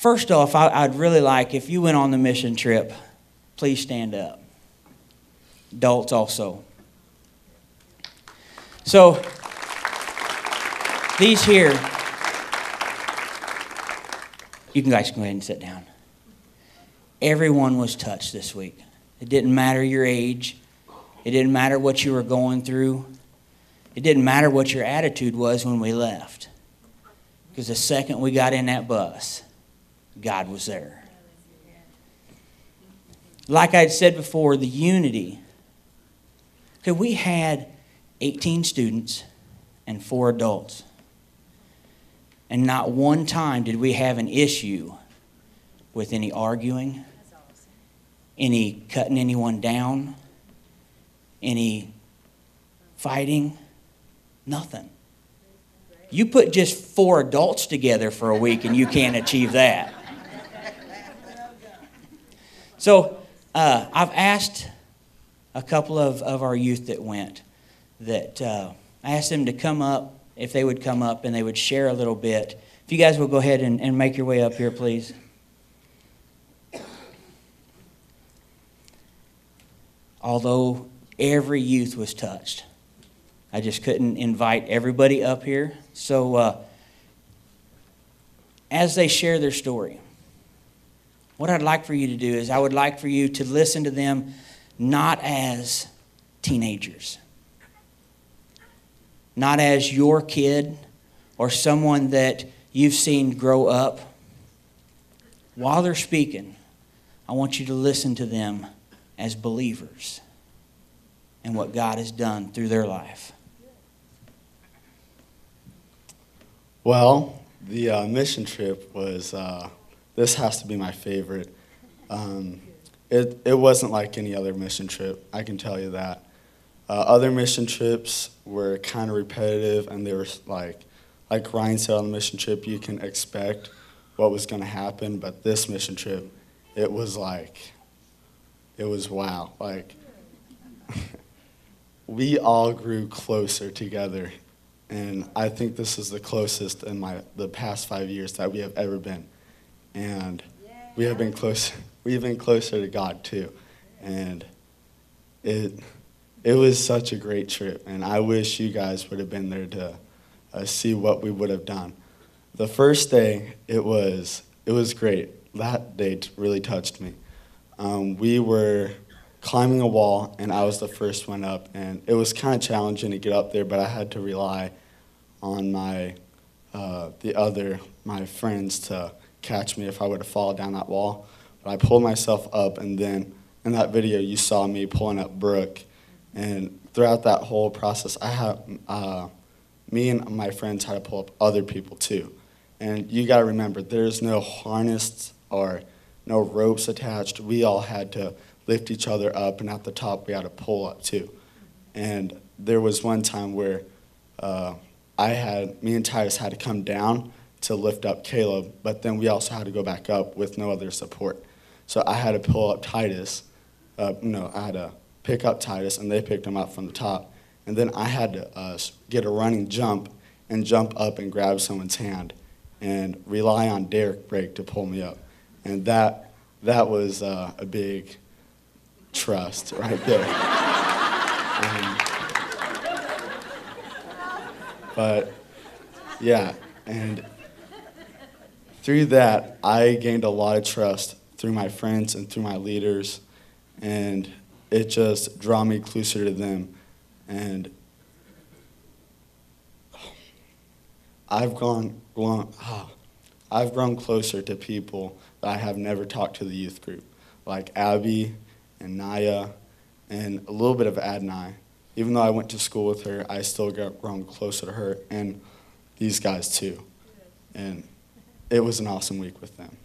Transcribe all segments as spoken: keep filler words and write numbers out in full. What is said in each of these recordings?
First off, I, I'd really like, if you went on the mission trip, please stand up. Adults also. So, these here, you can guys go ahead and sit down. Everyone was touched this week. It didn't matter your age. It didn't matter what you were going through. It didn't matter what your attitude was when we left. Because the second we got in that bus, God was there. Like I said before, the unity. Okay, we had eighteen students and four adults. And not one time did we have an issue with any arguing, any cutting anyone down, any fighting, nothing. You put just four adults together for a week and you can't achieve that. So uh, I've asked a couple of, of our youth that went, that uh, I asked them to come up, if they would come up and they would share a little bit. If you guys will go ahead and, and make your way up here, please. Although every youth was touched, I just couldn't invite everybody up here. So uh, as they share their story, what I'd like for you to do is I would like for you to listen to them not as teenagers, not as your kid or someone that you've seen grow up. While they're speaking, I want you to listen to them as believers and what God has done through their life. Well, the uh, mission trip was, uh, this has to be my favorite. Um, it, it wasn't like any other mission trip, I can tell you that. Uh, other mission trips were kind of repetitive, and they were like, like Ryan said on the mission trip, you can expect what was going to happen, but this mission trip, it was like, it was wow. Like, we all grew closer together. And I think this is the closest in my the past five years that we have ever been. And we have been close. We've been closer to God too. And it it was such a great trip. And I wish you guys would have been there to uh, see what we would have done. The first day, it was it was great. That day really touched me. Um, we were climbing a wall, and I was the first one up. And it was kind of challenging to get up there, but I had to rely on my uh, the other my friends to catch me if I would have fallen down that wall. But I pulled myself up, and then in that video you saw me pulling up Brooke. And throughout that whole process, I had uh, me and my friends had to pull up other people too. And you got to remember, there's no harness or no ropes attached. We all had to lift each other up, and at the top we had to pull up too. And there was one time where uh, I had, me and Titus had to come down to lift up Caleb, but then we also had to go back up with no other support. So I had to pull up Titus, uh, no, I had to pick up Titus, and they picked him up from the top. And then I had to uh, get a running jump and jump up and grab someone's hand and rely on Derek Brake to pull me up. And that that was uh, a big trust right there. um, But, yeah, and through that, I gained a lot of trust through my friends and through my leaders, and it just drew me closer to them. And I've gone, gone oh, I've grown closer to people that I have never talked to the youth group, like Abby and Naya and a little bit of Adnai. Even though I went to school with her, I still got grown closer to her and these guys too. And it was an awesome week with them.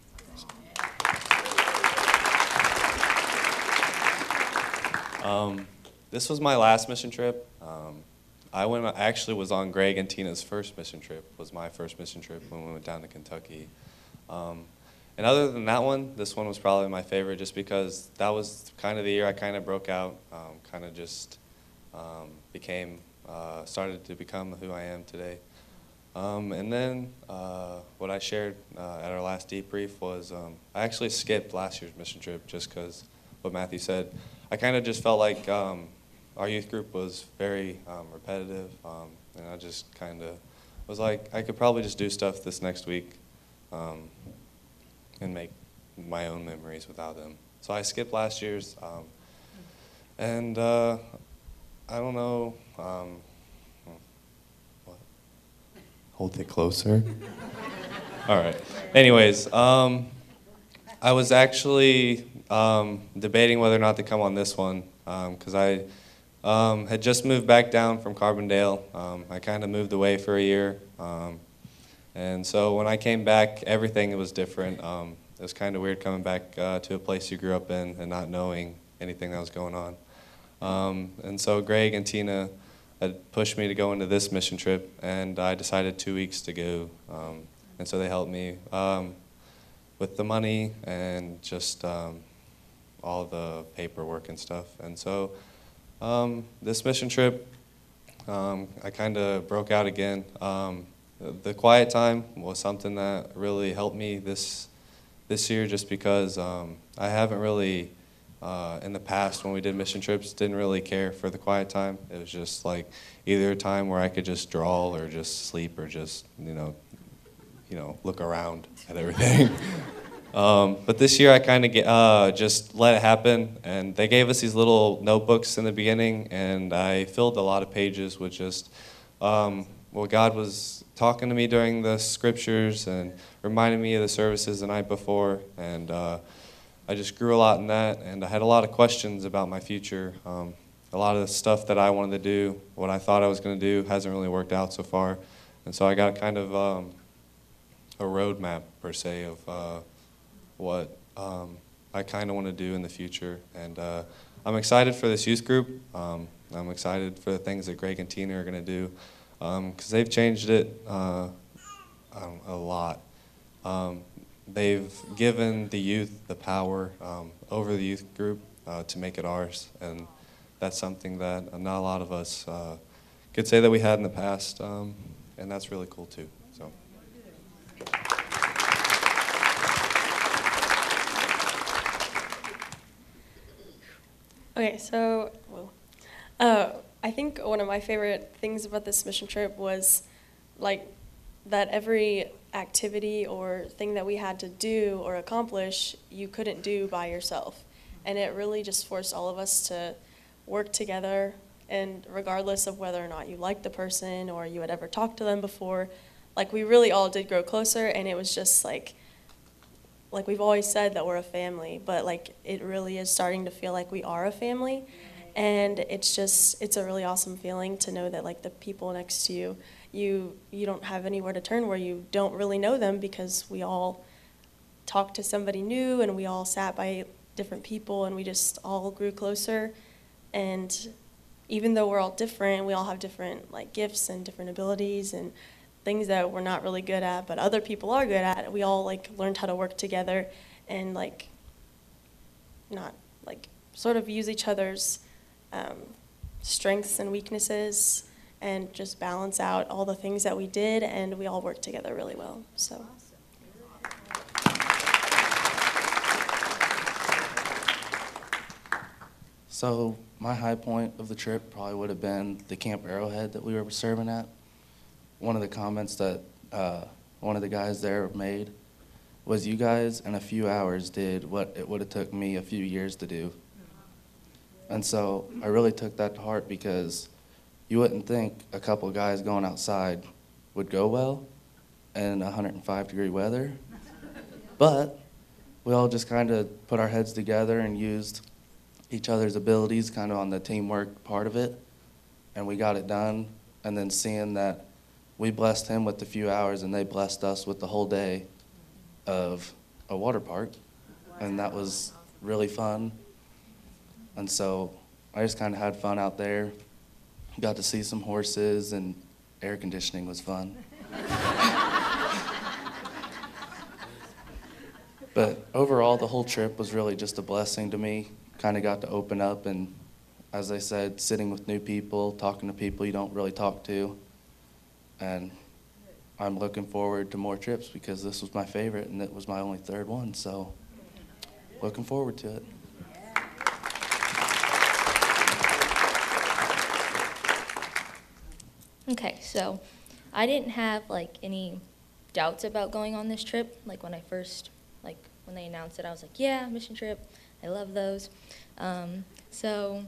Um, this was my last mission trip. Um, I went. I actually was on Greg and Tina's first mission trip. Was my first mission trip when we went down to Kentucky. Um, and other than that one, this one was probably my favorite, just because that was kind of the year I kind of broke out. Um, kind of just. Um, became, uh, started to become who I am today. Um, and then uh, what I shared uh, at our last debrief was um, I actually skipped last year's mission trip just because what Matthew said. I kind of just felt like um, our youth group was very um, repetitive, um, and I just kind of was like, I could probably just do stuff this next week um, and make my own memories without them. So I skipped last year's, um, and uh, I don't know. Um, what? Hold it closer. All right. Anyways, um, I was actually um, debating whether or not to come on this one because um, I um, had just moved back down from Carbondale. Um, I kind of moved away for a year, um, and so when I came back, everything was different. Um, It was kind of weird coming back uh, to a place you grew up in and not knowing anything that was going on. Um, and so Greg and Tina had pushed me to go into this mission trip, and I decided two weeks to go. Um, and so they helped me um, with the money and just um, all the paperwork and stuff. And so um, this mission trip, um, I kind of broke out again. Um, the, the quiet time was something that really helped me this this year just because um, I haven't really, uh, in the past when we did mission trips, didn't really care for the quiet time. It was just like either a time where I could just draw or just sleep or just, you know, you know, look around at everything. um, but this year I kind of uh, just let it happen, and they gave us these little notebooks in the beginning, and I filled a lot of pages with just um, what God was talking to me during the scriptures and reminded me of the services the night before, and uh, I just grew a lot in that, and I had a lot of questions about my future. Um, a lot of the stuff that I wanted to do, what I thought I was going to do, hasn't really worked out so far, and so I got kind of um, a roadmap, per se, of uh, what um, I kind of want to do in the future, and uh, I'm excited for this youth group. Um, I'm excited for the things that Greg and Tina are going to do, because um, they've changed it uh, um, a lot. Um, they've given the youth the power um, over the youth group uh, to make it ours, and that's something that not a lot of us uh, could say that we had in the past, um, and that's really cool too. So. Okay, so well, uh, I think one of my favorite things about this mission trip was like that every activity or thing that we had to do or accomplish, you couldn't do by yourself. And it really just forced all of us to work together, and regardless of whether or not you liked the person or you had ever talked to them before, like we really all did grow closer, and it was just like, like we've always said that we're a family, but like it really is starting to feel like we are a family. And it's just, it's a really awesome feeling to know that like the people next to you, you you don't have anywhere to turn where you don't really know them, because we all talked to somebody new and we all sat by different people and we just all grew closer. And even though we're all different, we all have different like gifts and different abilities and things that we're not really good at, but other people are good at. We all like learned how to work together and like not like sort of use each other's um, strengths and weaknesses and just balance out all the things that we did, and we all worked together really well. So. So my high point of the trip probably would have been the Camp Arrowhead that we were serving at. One of the comments that uh, one of the guys there made was, you guys in a few hours did what it would have took me a few years to do. And so I really took that to heart, because you wouldn't think a couple of guys going outside would go well in one hundred five degree weather. But we all just kind of put our heads together and used each other's abilities kind of on the teamwork part of it, and we got it done. And then seeing that we blessed him with a few hours and they blessed us with the whole day of a water park, and that was really fun. And so I just kind of had fun out there. Got to see some horses, and air conditioning was fun. But overall, the whole trip was really just a blessing to me. Kind of got to open up, and as I said, sitting with new people, talking to people you don't really talk to. And I'm looking forward to more trips because this was my favorite and it was my only third one, so looking forward to it. Okay, so I didn't have like any doubts about going on this trip. Like when I first, like when they announced it, I was like, yeah, mission trip, I love those. Um, so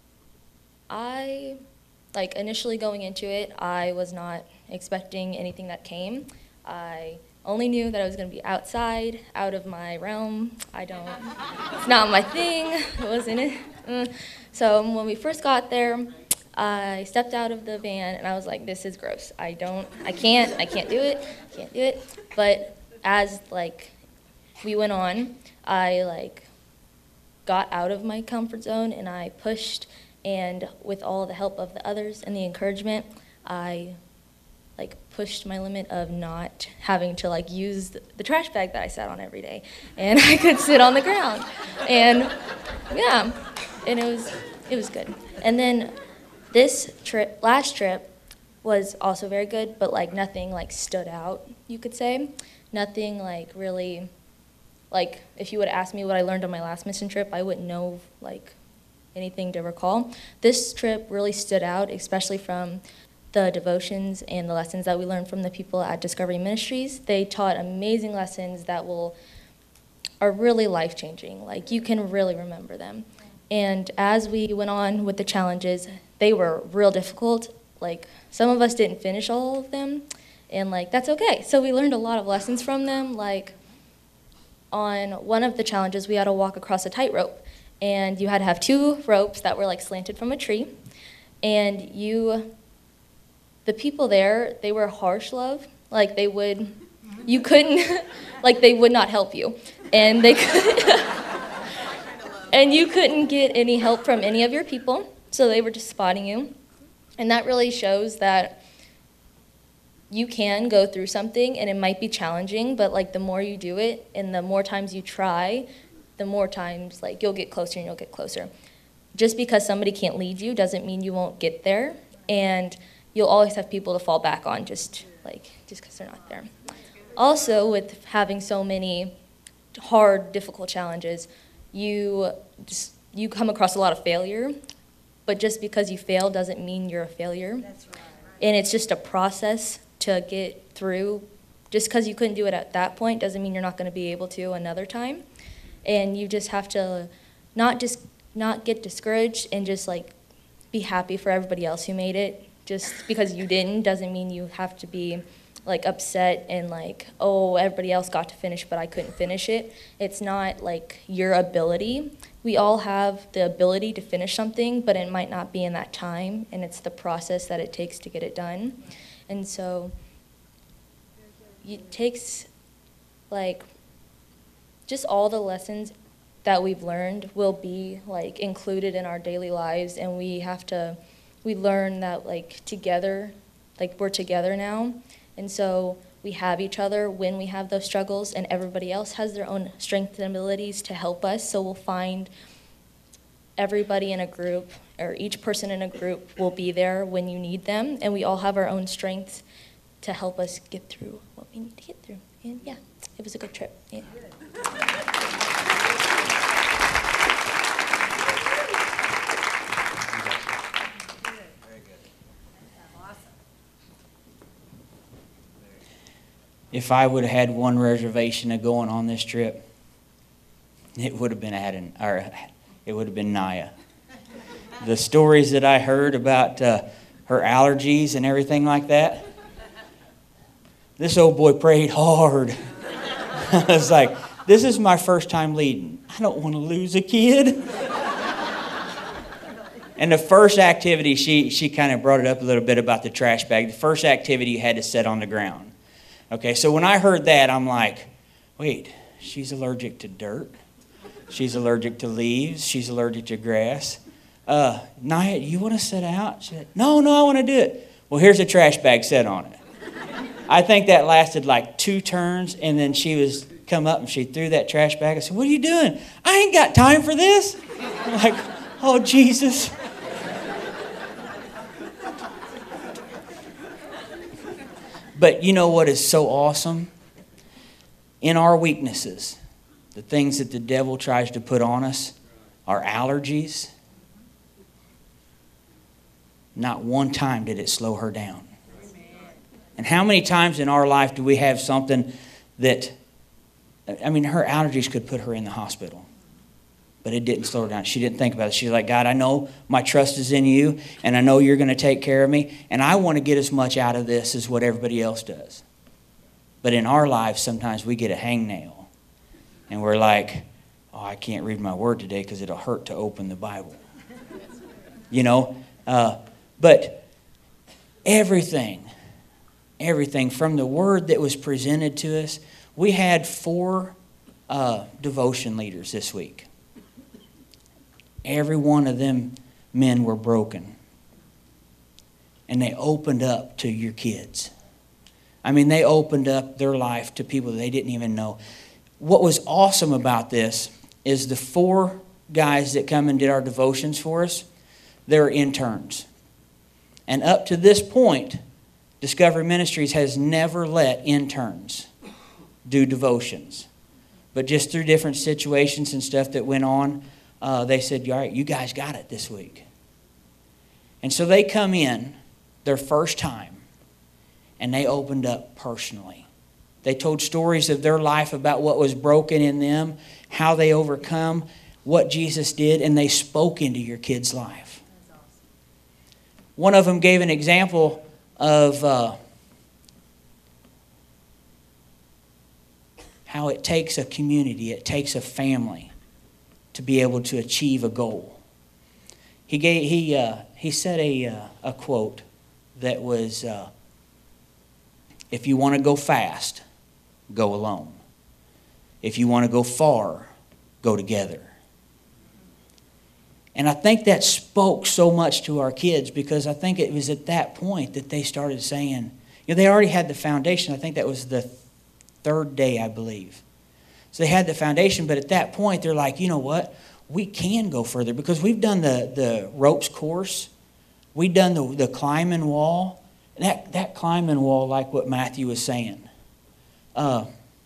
I, like initially going into it, I was not expecting anything that came. I only knew that I was going to be outside, out of my realm. I don't, it's not my thing, it wasn't it. Mm. So when we first got there, I stepped out of the van and I was like, this is gross. I don't, I can't, I can't do it, can't do it. But as like we went on, I like got out of my comfort zone and I pushed, and with all the help of the others and the encouragement, I like pushed my limit of not having to like use the, the trash bag that I sat on every day, and I could sit on the ground. And yeah, and it was, it was good. And then this trip, last trip, was also very good, but like nothing like stood out, you could say. Nothing like really, like if you would ask me what I learned on my last mission trip, I wouldn't know like anything to recall. This trip really stood out, especially from the devotions and the lessons that we learned from the people at Discovery Ministries. They taught amazing lessons that will, are really life-changing. Like you can really remember them. And as we went on with the challenges, they were real difficult. Like some of us didn't finish all of them, and like that's okay. So we learned a lot of lessons from them. Like on one of the challenges, we had to walk across a tightrope, and you had to have two ropes that were like slanted from a tree, and you, the people there, they were harsh love. Like they would, you couldn't, like they would not help you, and they could. And you couldn't get any help from any of your people, so they were just spotting you. And that really shows that you can go through something, and it might be challenging, but like the more you do it and the more times you try, the more times like you'll get closer and you'll get closer. Just because somebody can't lead you doesn't mean you won't get there, and you'll always have people to fall back on just like just because they're not there. Also, with having so many hard, difficult challenges, you just, you come across a lot of failure, but just because you fail doesn't mean you're a failure. That's right. And it's just a process to get through. Just because you couldn't do it at that point doesn't mean you're not going to be able to another time. And you just have to not just not get discouraged and just like be happy for everybody else who made it. Just because you didn't doesn't mean you have to be like upset and like, oh, everybody else got to finish but I couldn't finish it. It's not like your ability. We all have the ability to finish something, but it might not be in that time, and it's the process that it takes to get it done. And so it takes like just all the lessons that we've learned will be like included in our daily lives, and we have to, we learn that like together, like we're together now. And so we have each other when we have those struggles, and everybody else has their own strengths and abilities to help us. So we'll find everybody in a group, or each person in a group will be there when you need them, and we all have our own strengths to help us get through what we need to get through. And yeah, it was a good trip. Yeah. If I would have had one reservation of going on this trip, it would have been Adam, or it would have been Naya. The stories that I heard about uh, her allergies and everything like that, this old boy prayed hard. I was like, this is my first time leading. I don't want to lose a kid. And the first activity, she, she kind of brought it up a little bit about the trash bag. The first activity you had to set on the ground. Okay, so when I heard that, I'm like, wait, she's allergic to dirt. She's allergic to leaves. She's allergic to grass. Uh, Naya, you want to sit out? She said, no, no, I want to do it. Well, here's a trash bag set on it. I think that lasted like two turns, and then she was come up and she threw that trash bag. I said, what are you doing? I ain't got time for this. I'm like, oh, Jesus. But you know what is so awesome? In our weaknesses, the things that the devil tries to put on us, our allergies, not one time did it slow her down. And how many times in our life do we have something that, I mean, her allergies could put her in the hospital, but it didn't slow her down. She didn't think about it. She's like, God, I know my trust is in you, and I know you're going to take care of me, and I want to get as much out of this as what everybody else does. But in our lives, sometimes we get a hangnail, and we're like, oh, I can't read my word today because it'll hurt to open the Bible. You know? Uh, but everything, everything from the word that was presented to us, we had four uh, devotion leaders this week. Every one of them men were broken. And they opened up to your kids. I mean, they opened up their life to people they didn't even know. What was awesome about this is the four guys that come and did our devotions for us, they're interns. And up to this point, Discovery Ministries has never let interns do devotions. But just through different situations and stuff that went on, uh, they said, all right, you guys got it this week. And so they come in their first time, and they opened up personally. They told stories of their life about what was broken in them, how they overcome, what Jesus did, and they spoke into your kid's life. One of them gave an example of uh, how it takes a community, it takes a family to be able to achieve a goal. He gave he uh, he said a uh, a quote that was, uh, "If you want to go fast, go alone. If you want to go far, go together." And I think that spoke so much to our kids, because I think it was at that point that they started saying, you know, they already had the foundation. I think that was the third day, I believe. So they had the foundation, but at that point they're like, you know what? We can go further, because we've done the, the ropes course. We've done the, the climbing wall. That, that climbing wall, like what Matthew was saying. Uh,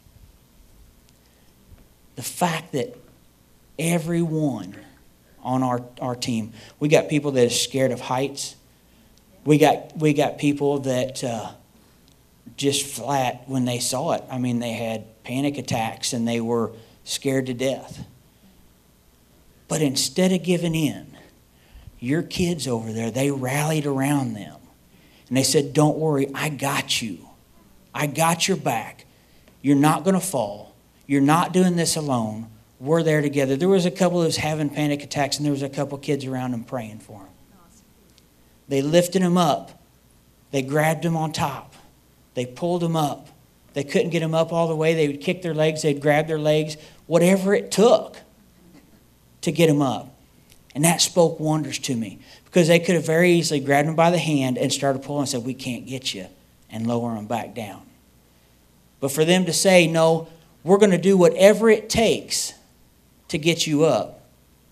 the fact that everyone on our, our team, we got people that are scared of heights. We got we got people that uh, just flat when they saw it. I mean, they had panic attacks and they were scared to death. But instead of giving in, your kids over there, they rallied around them. And they said, don't worry, I got you. I got your back. You're not going to fall. You're not doing this alone. We're there together. There was a couple that was having panic attacks, and there was a couple kids around them praying for them. They lifted him up. They grabbed him on top. They pulled him up. They couldn't get him up all the way. They would kick their legs. They'd grab their legs. Whatever it took to get him up. And that spoke wonders to me, because they could have very easily grabbed him by the hand and started pulling and said, we can't get you, and lower him back down. But for them to say, no, we're going to do whatever it takes to get you up.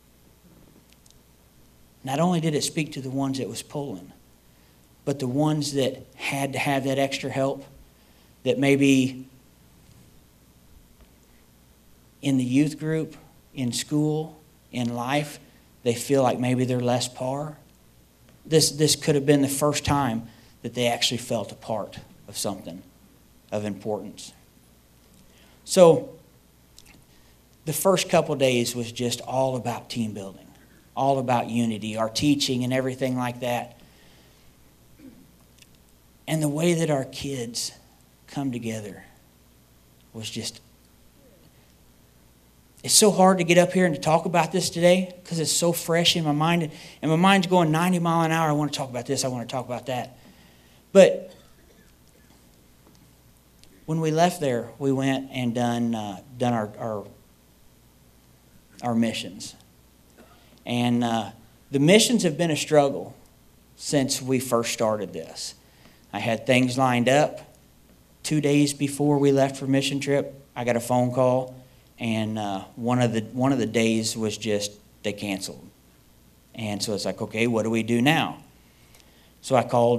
Not only did it speak to the ones that was pulling, but the ones that had to have that extra help, that maybe in the youth group, in school, in life, they feel like maybe they're less par. This, this could have been the first time that they actually felt a part of something of importance. So the first couple days was just all about team building, all about unity, our teaching and everything like that. And the way that our kids come together was just, it's so hard to get up here and to talk about this today, because it's so fresh in my mind. And my mind's going ninety mile an hour. I want to talk about this. I want to talk about that. But when we left there, we went and done uh, done our, our our missions. And uh, the missions have been a struggle since we first started this. I had things lined up. Two days before we left for mission trip, I got a phone call, and uh, one of the one of the days was just they canceled. And so it's like, okay, what do we do now? So I called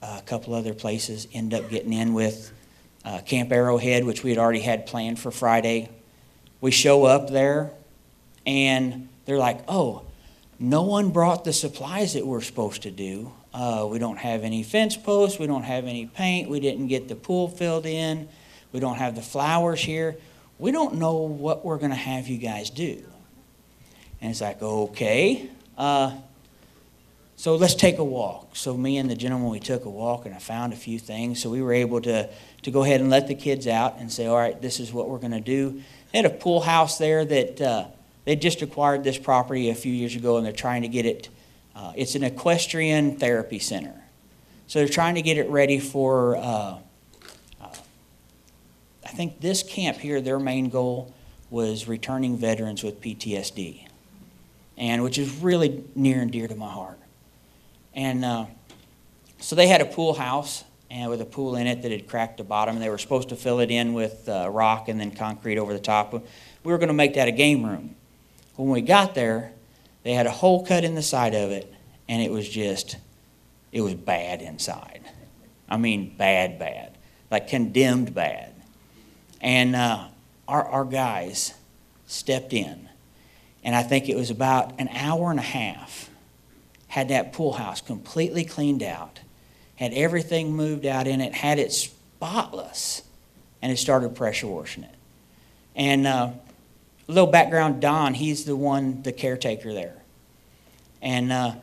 a couple other places end up getting in with uh, Camp Arrowhead, which we had already had planned for Friday. We show up there, and they're like, oh, no one brought the supplies that we're supposed to do. Uh, we don't have any fence posts. We don't have any paint. We didn't get the pool filled in. We don't have the flowers here. We don't know what we're going to have you guys do. And it's like, okay. Uh, so let's take a walk. So me and the gentleman, we took a walk, and I found a few things. So we were able to, to go ahead and let the kids out and say, all right, this is what we're going to do. They had a pool house there that uh, they just acquired this property a few years ago, and they're trying to get it. Uh, it's an equestrian therapy center. So they're trying to get it ready for, uh, uh, I think this camp here, their main goal was returning veterans with P T S D, and which is really near and dear to my heart. And uh, so they had a pool house and with a pool in it that had cracked the bottom. They were supposed to fill it in with uh, rock and then concrete over the top. We were going to make that a game room. When we got there, they had a hole cut in the side of it, and it was just, it was bad inside. I mean, bad, bad. Like condemned bad. And uh, our, our guys stepped in, and I think it was about an hour and a half, had that pool house completely cleaned out, had everything moved out in it, had it spotless, and it started pressure washing it. And uh, a little background, Don, he's the one, the caretaker there. And uh,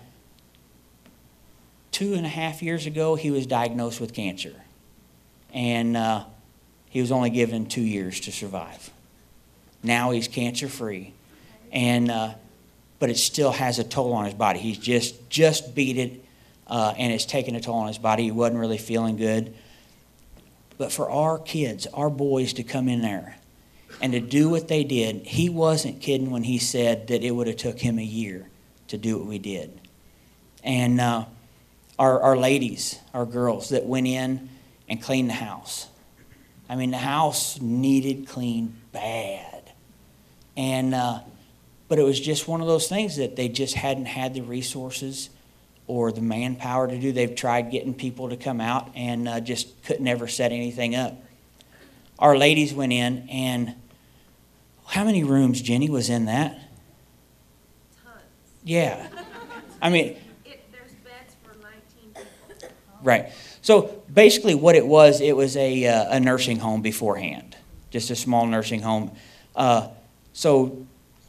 two and a half years ago, he was diagnosed with cancer. And uh, he was only given two years to survive. Now he's cancer-free. And uh, but it still has a toll on his body. He's just, just beat it, uh, and it's taken a toll on his body. He wasn't really feeling good. But for our kids, our boys to come in there and to do what they did, he wasn't kidding when he said that it would have took him a year to do what we did. And uh, our, our ladies, our girls that went in and cleaned the house. I mean, the house needed cleaned bad. And uh, but it was just one of those things that they just hadn't had the resources or the manpower to do. They've tried getting people to come out and uh, just couldn't ever set anything up. Our ladies went in, and how many rooms, Jenny, was in that? Tons. Yeah. I mean, It, there's beds for nineteen people. right. So basically what it was, it was a, uh, a nursing home beforehand, just a small nursing home. Uh, so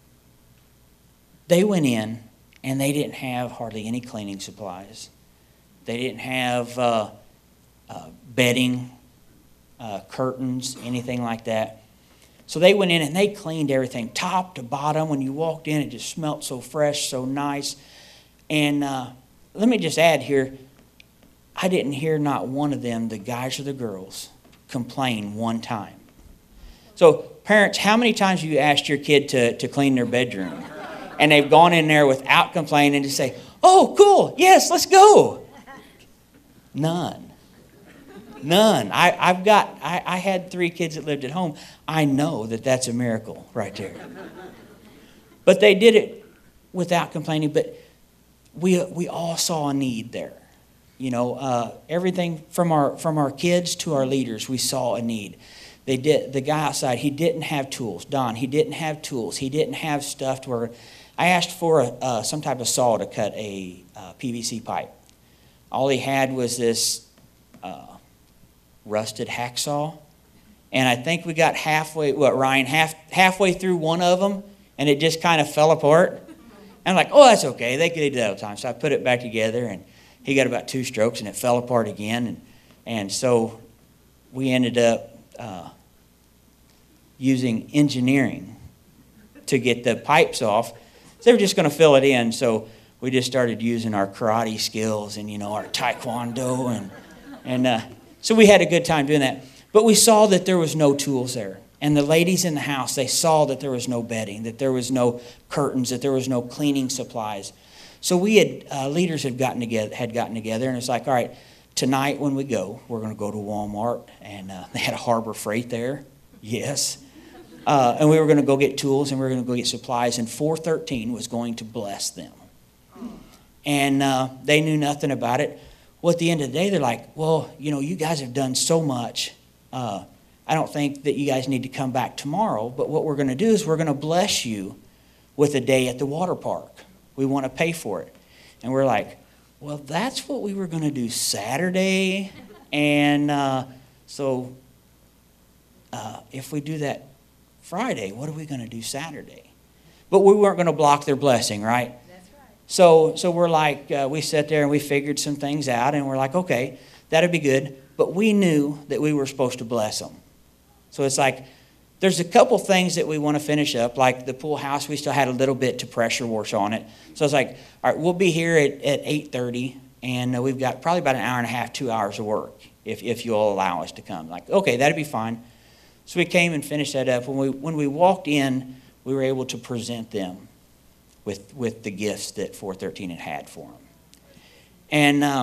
they went in, and they didn't have hardly any cleaning supplies. They didn't have uh, uh, bedding, uh, curtains, anything like that. So they went in, and they cleaned everything, top to bottom. When you walked in, it just smelled so fresh, so nice. And uh, let me just add here, I didn't hear not one of them, the guys or the girls, complain one time. So parents, how many times have you asked your kid to, to clean their bedroom? And they've gone in there without complaining to say, oh, cool, yes, let's go. None. None. I, I've got, I, I had three kids that lived at home. I know that that's a miracle right there. But they did it without complaining. But we, we all saw a need there. You know, uh, everything from our, from our kids to our leaders, we saw a need. They did, the guy outside, he didn't have tools. Don, he didn't have tools. He didn't have stuff to where, I asked for a, uh, some type of saw to cut a uh, P V C pipe. All he had was this uh, rusted hacksaw. And I think we got halfway, what, Ryan, half, halfway through one of them, and it just kind of fell apart. And I'm like, oh, that's okay. They could do that all the time. So I put it back together, and he got about two strokes, and it fell apart again. And, and so we ended up uh, using engineering to get the pipes off. So they were just going to fill it in. So we just started using our karate skills and, you know, our taekwondo. And, and uh, so we had a good time doing that. But we saw that there was no tools there. And the ladies in the house, they saw that there was no bedding, that there was no curtains, that there was no cleaning supplies. So we had, uh, leaders had gotten together, had gotten together, and it's like, all right, tonight when we go, we're going to go to Walmart. And uh, they had a Harbor Freight there. Yes. Uh, and we were going to go get tools, and we were going to go get supplies, and four thirteen was going to bless them. And uh, they knew nothing about it. Well, at the end of the day, they're like, well, you know, you guys have done so much. Uh, I don't think that you guys need to come back tomorrow, but what we're going to do is we're going to bless you with a day at the water park. We want to pay for it. And we're like, well, that's what we were going to do Saturday. And uh, so uh, if we do that Friday, what are we going to do Saturday? But we weren't going to block their blessing, right? That's right. So, so we're like, uh, we sat there and we figured some things out, and we're like, okay, that'd be good. But we knew that we were supposed to bless them. So it's like, there's a couple things that we want to finish up, like the pool house. We still had a little bit to pressure wash on it. So it's like, all right, we'll be here at, at eight thirty, and uh, we've got probably about an hour and a half, two hours of work, if, if you'll allow us to come. Like, okay, that'd be fine. So we came and finished that up. When we, when we walked in, we were able to present them with, with the gifts that four thirteen had had for them. And uh,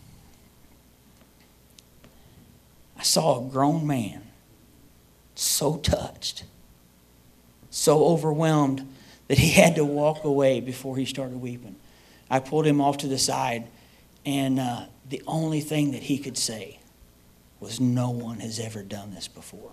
I saw a grown man so touched, so overwhelmed that he had to walk away before he started weeping. I pulled him off to the side, and uh, the only thing that he could say was, no one has ever done this before.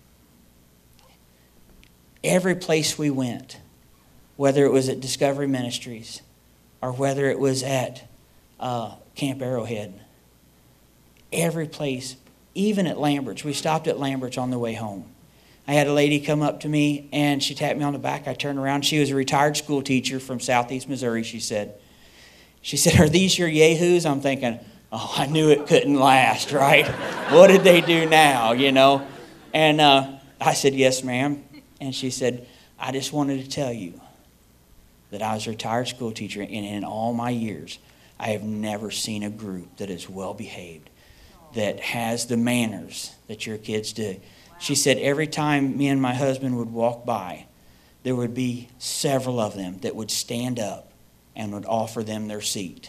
Every place we went, whether it was at Discovery Ministries or whether it was at uh, Camp Arrowhead, every place, even at Lambert's. We stopped at Lambert's on the way home. I had a lady come up to me, and she tapped me on the back. I turned around. She was a retired school teacher from Southeast Missouri, she said. She said, are these your yahoos? I'm thinking, oh, I knew it couldn't last, right? What did they do now, you know? And uh, I said, yes, ma'am. And she said, I just wanted to tell you that I was a retired school teacher, and in all my years, I have never seen a group that is well behaved, that has the manners that your kids do. She said every time me and my husband would walk by, there would be several of them that would stand up and would offer them their seat.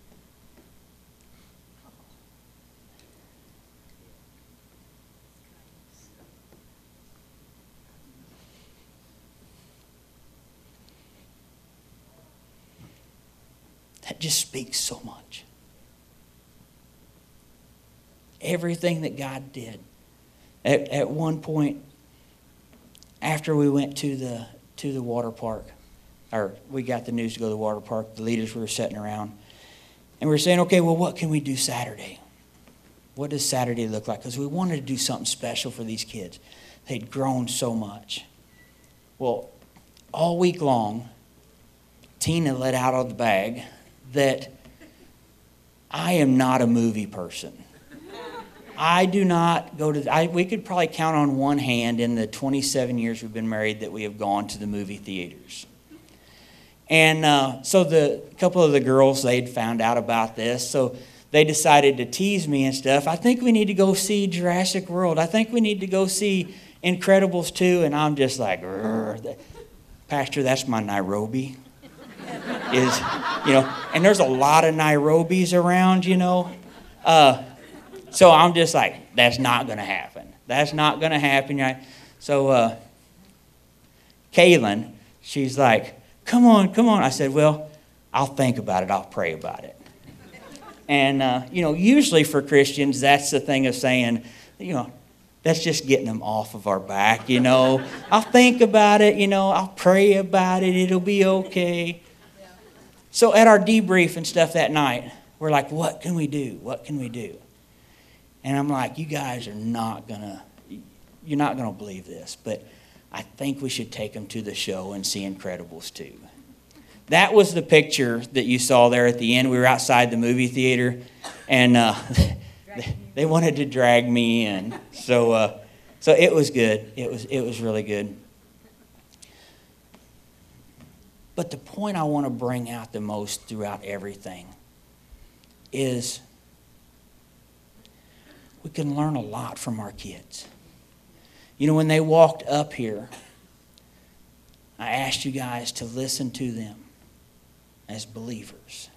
That just speaks so much. Everything that God did. At, at one point, after we went to the to the water park, or we got the news to go to the water park, the leaders were sitting around, and we were saying, okay, well, what can we do Saturday? What does Saturday look like? Because we wanted to do something special for these kids. They'd grown so much. Well, all week long, Tina let out of the bag that I am not a movie person. I do not go to, I, we could probably count on one hand in the twenty-seven years we've been married that we have gone to the movie theaters. And uh, so the a couple of the girls, they'd found out about this, so they decided to tease me and stuff. I think we need to go see Jurassic World. I think we need to go see Incredibles two. And I'm just like, Pastor, that's my Nairobi. Is, you know, and there's a lot of Nairobis around, you know. Uh, So I'm just like, that's not going to happen. That's not going to happen. Right? So uh, Kaylin, she's like, come on, come on. I said, well, I'll think about it. I'll pray about it. And, uh, you know, usually for Christians, that's the thing of saying, you know, that's just getting them off of our back, you know. I'll think about it, you know. I'll pray about it. It'll be okay. So at our debrief and stuff that night, we're like, what can we do? What can we do? And I'm like, you guys are not going to, you're not going to believe this, but I think we should take them to the show and see Incredibles two. That was the picture that you saw there at the end. We were outside the movie theater, and uh, they wanted to drag me in. So uh, so it was good. It was, it was really good. But the point I want to bring out the most throughout everything is we can learn a lot from our kids. You know, when they walked up here, I asked you guys to listen to them as believers.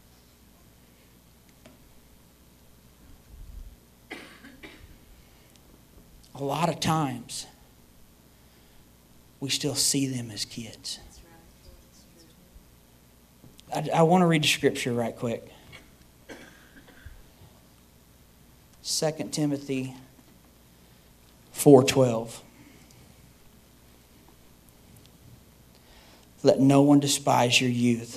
A lot of times, we still see them as kids. I, I want to read the scripture right quick. Second Timothy four twelve. Let no one despise your youth,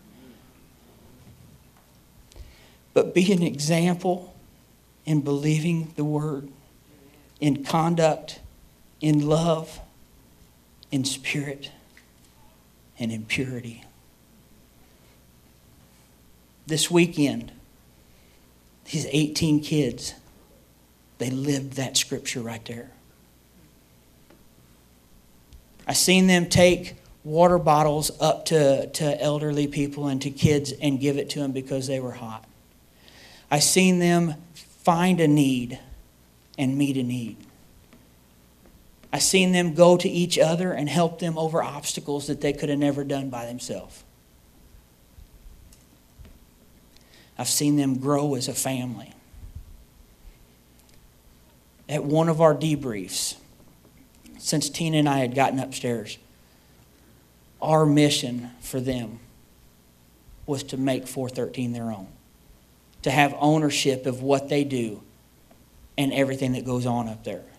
but be an example in believing the word, in conduct, in love, in spirit, and in purity. This weekend, these eighteen kids, they lived that scripture right there. I seen them take water bottles up to, to elderly people and to kids and give it to them because they were hot. I seen them find a need and meet a need. I seen them go to each other and help them over obstacles that they could have never done by themselves. I've seen them grow as a family. At one of our debriefs, since Tina and I had gotten upstairs, our mission for them was to make four thirteen their own, to have ownership of what they do and everything that goes on up there.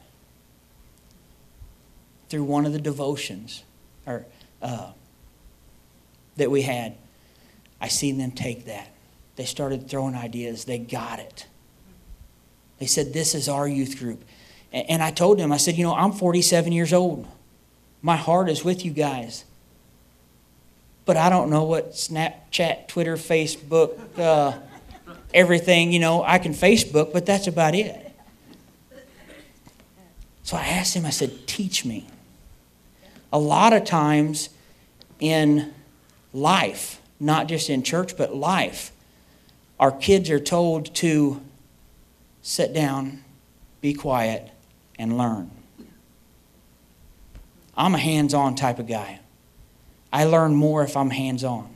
Through one of the devotions or uh, that we had, I seen them take that. They started throwing ideas. They got it. They said, this is our youth group. And I told them, I said, you know, I'm forty-seven years old. My heart is with you guys. But I don't know what Snapchat, Twitter, Facebook, uh, everything, you know, I can Facebook, but that's about it. So I asked him, I said, teach me. A lot of times in life, not just in church, but life, our kids are told to sit down, be quiet, and learn. I'm a hands-on type of guy. I learn more if I'm hands-on.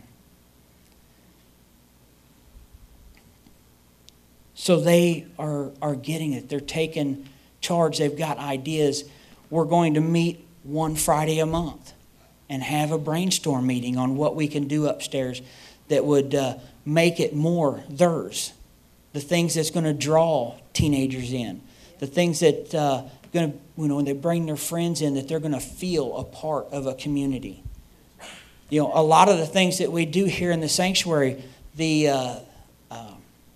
So they are, are getting it. They're taking charge. They've got ideas. We're going to meet one Friday a month and have a brainstorm meeting on what we can do upstairs that would uh, make it more theirs. The things that's going to draw teenagers in. The things that uh, going to, you know, when they bring their friends in, that they're going to feel a part of a community. You know, a lot of the things that we do here in the sanctuary, the uh, uh,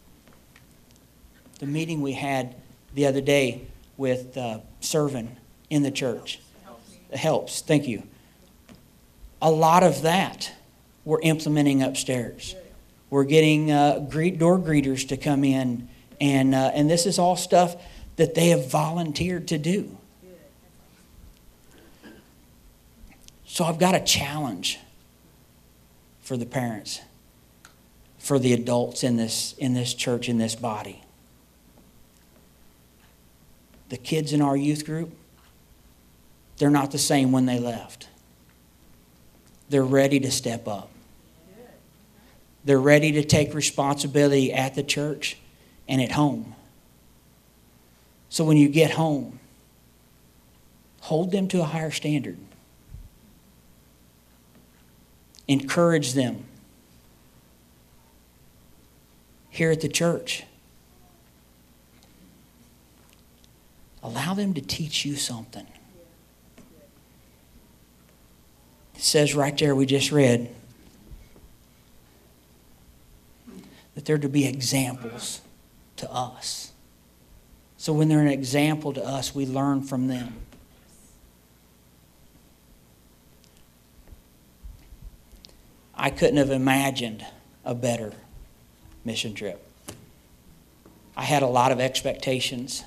the meeting we had the other day with uh, serving in the church, it helps. Thank you. A lot of that we're implementing upstairs. We're getting uh, greet door greeters to come in, and uh, and this is all stuff that they have volunteered to do. So I've got a challenge for the parents, for the adults in this in this church, in this body. The kids in our youth group, they're not the same when they left. They're ready to step up. They're ready to take responsibility at the church and at home. So when you get home, hold them to a higher standard. Encourage them. Here at the church, allow them to teach you something. It says right there, we just read, that they're to be examples to us. So when they're an example to us, we learn from them. I couldn't have imagined a better mission trip. I had a lot of expectations,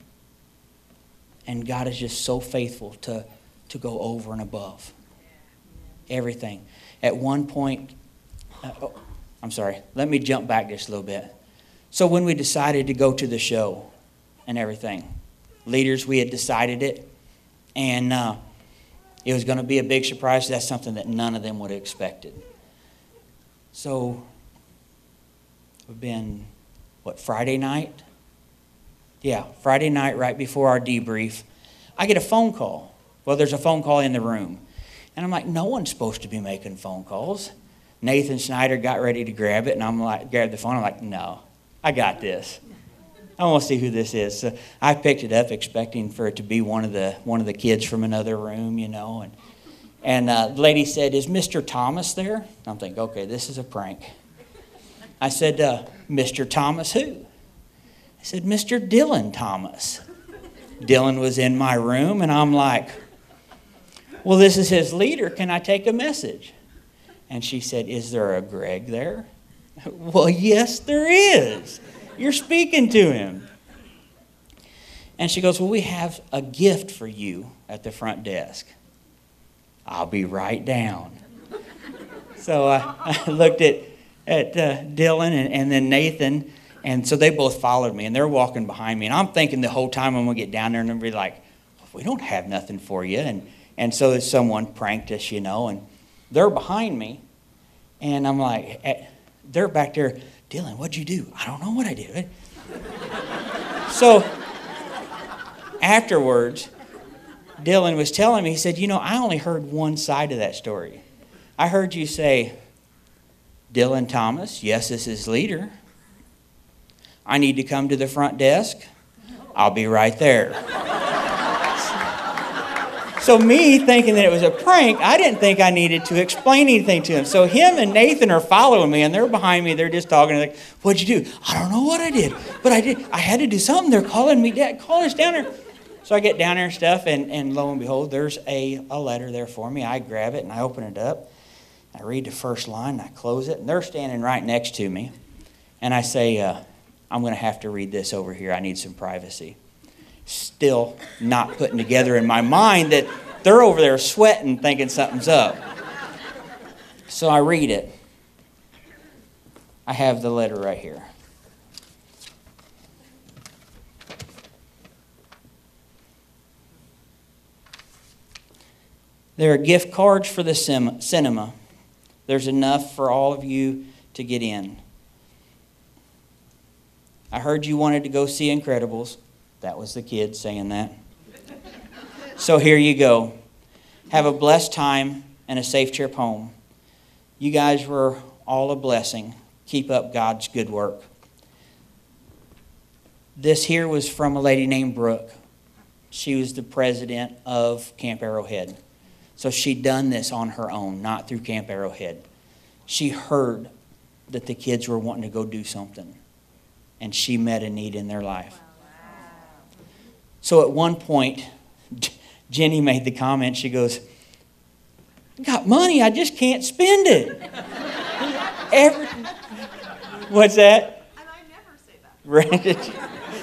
and God is just so faithful to, to go over and above everything. At one point, uh, oh, I'm sorry, let me jump back just a little bit. So when we decided to go to the show and everything, leaders, we had decided it, and uh, it was going to be a big surprise. That's something that none of them would have expected. So we've been, what, Friday night? Yeah, Friday night right before our debrief, I get a phone call. Well, there's a phone call in the room. And I'm like, no one's supposed to be making phone calls. Nathan Snyder got ready to grab it, and I'm like, grab the phone. I'm like, no, I got this. I want to see who this is. So I picked it up expecting for it to be one of the one of the kids from another room, you know. And and uh, the lady said, "Is Mister Thomas there?" I'm thinking, okay, this is a prank. I said, uh, "Mister Thomas who?" I said, "Mister Dylan Thomas." Dylan was in my room, and I'm like, "Well, this is his leader. Can I take a message?" And she said, "Is there a Greg there?" Well, yes, there is. You're speaking to him. And she goes, "Well, we have a gift for you at the front desk." I'll be right down. So I, I looked at, at uh, Dylan and, and then Nathan, and so they both followed me, and they're walking behind me. And I'm thinking the whole time I'm going to get down there and they'll be like, "We don't have nothing for you." And, and so someone pranked us, you know, and they're behind me. And I'm like, eh, they're back there, "Dylan, what'd you do?" "I don't know what I did." So afterwards, Dylan was telling me, he said, "You know, I only heard one side of that story. I heard you say, 'Dylan Thomas, yes, this is leader. I need to come to the front desk. I'll be right there.'" So me thinking that it was a prank, I didn't think I needed to explain anything to him. So him and Nathan are following me, and they're behind me. They're just talking like, "What'd you do?" "I don't know what I did, but I did. I had to do something. They're calling me, Dad, calling us down there." So I get down there and stuff, and, and lo and behold, there's a, a letter there for me. I grab it, and I open it up. I read the first line, and I close it, and they're standing right next to me. And I say, uh, "I'm going to have to read this over here. I need some privacy." Still not putting together in my mind that they're over there sweating, thinking something's up. So I read it. I have the letter right here. There are gift cards for the cinema. There's enough for all of you to get in. I heard you wanted to go see Incredibles. That was the kid saying that. So here you go. Have a blessed time and a safe trip home. You guys were all a blessing. Keep up God's good work. This here was from a lady named Brooke. She was the president of Camp Arrowhead. So she'd done this on her own, not through Camp Arrowhead. She heard that the kids were wanting to go do something, and she met a need in their life. So at one point, Jenny made the comment, she goes, "I got money, I just can't spend it." Every, what's that? And I never say that. Right?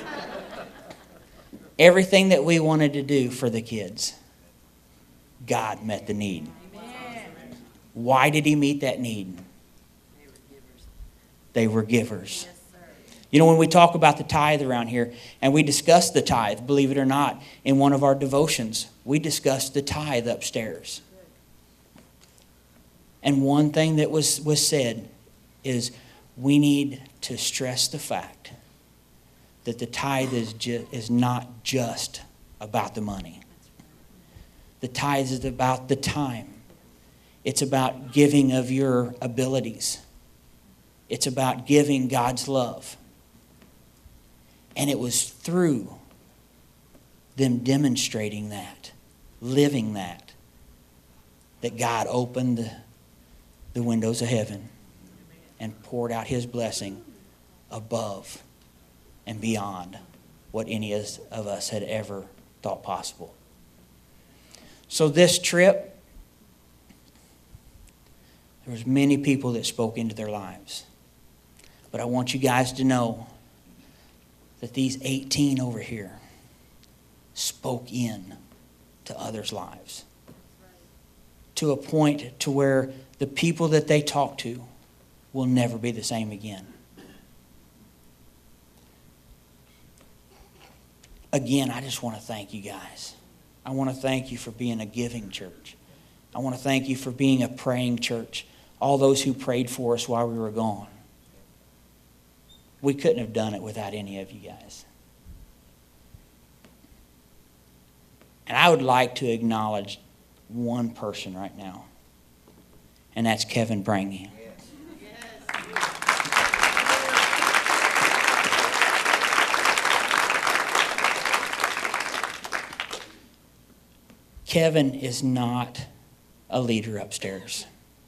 Everything that we wanted to do for the kids, God met the need. Amen. Why did he meet that need? They were givers. They were givers. Yes, sir. You know, when we talk about the tithe around here, and we discuss the tithe, believe it or not, in one of our devotions, we discussed the tithe upstairs. And one thing that was, was said is we need to stress the fact that the tithe is, ju- is not just about the money. The tithe is about the time. It's about giving of your abilities. It's about giving God's love. And it was through them demonstrating that, living that, that God opened the, the windows of heaven and poured out his blessing above and beyond what any of us had ever thought possible. So this trip, there was many people that spoke into their lives. But I want you guys to know that these eighteen over here spoke in to others' lives. To a point to where the people that they talked to will never be the same again. Again, I just want to thank you guys. I want to thank you for being a giving church. I want to thank you for being a praying church. All those who prayed for us while we were gone. We couldn't have done it without any of you guys. And I would like to acknowledge one person right now. And that's Kevin Brangy. Kevin is not a leader upstairs.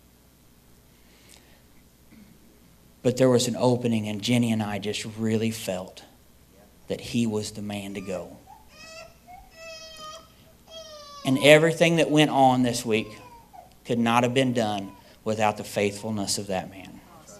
But there was an opening, and Jenny and I just really felt that he was the man to go. And everything that went on this week could not have been done without the faithfulness of that man.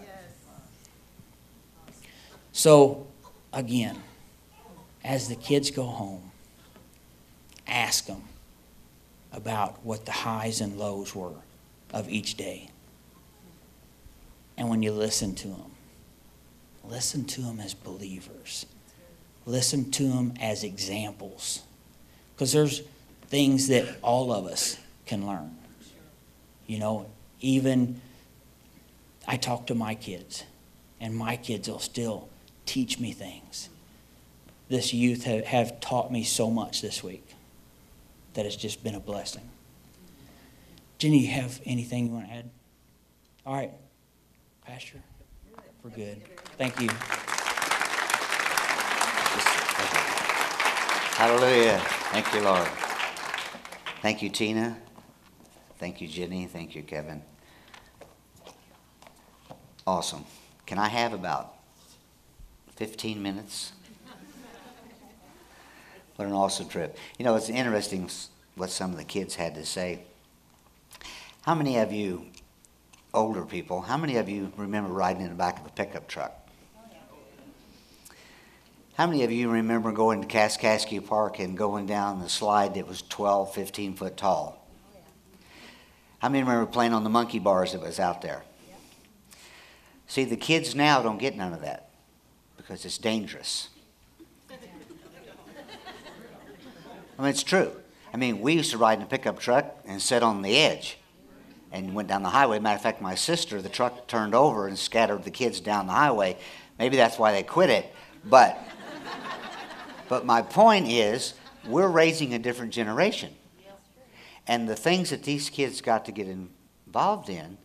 So, again, as the kids go home, ask them about what the highs and lows were of each day. And when you listen to them, listen to them as believers. Listen to them as examples. Because there's things that all of us can learn. You know, even I talk to my kids, and my kids will still teach me things. This youth have, have taught me so much this week that it's just been a blessing. Jenny, you have anything you want to add? All right. Pastor, we're good. Thank you. Hallelujah. Thank you, Lord. Thank you, Tina. Thank you, Jenny. Thank you, Kevin. Awesome. Can I have about fifteen minutes? What an awesome trip. You know, it's interesting what some of the kids had to say. How many of you older people, how many of you remember riding in the back of a pickup truck? How many of you remember going to Kaskaskia Park and going down the slide that was twelve, fifteen foot tall? How many remember playing on the monkey bars that was out there? See, the kids now don't get none of that because it's dangerous. I mean, it's true. I mean, we used to ride in a pickup truck and sit on the edge and went down the highway. Matter of fact, my sister, the truck turned over and scattered the kids down the highway. Maybe that's why they quit it. But, but my point is, we're raising a different generation. And the things that these kids got to get involved in,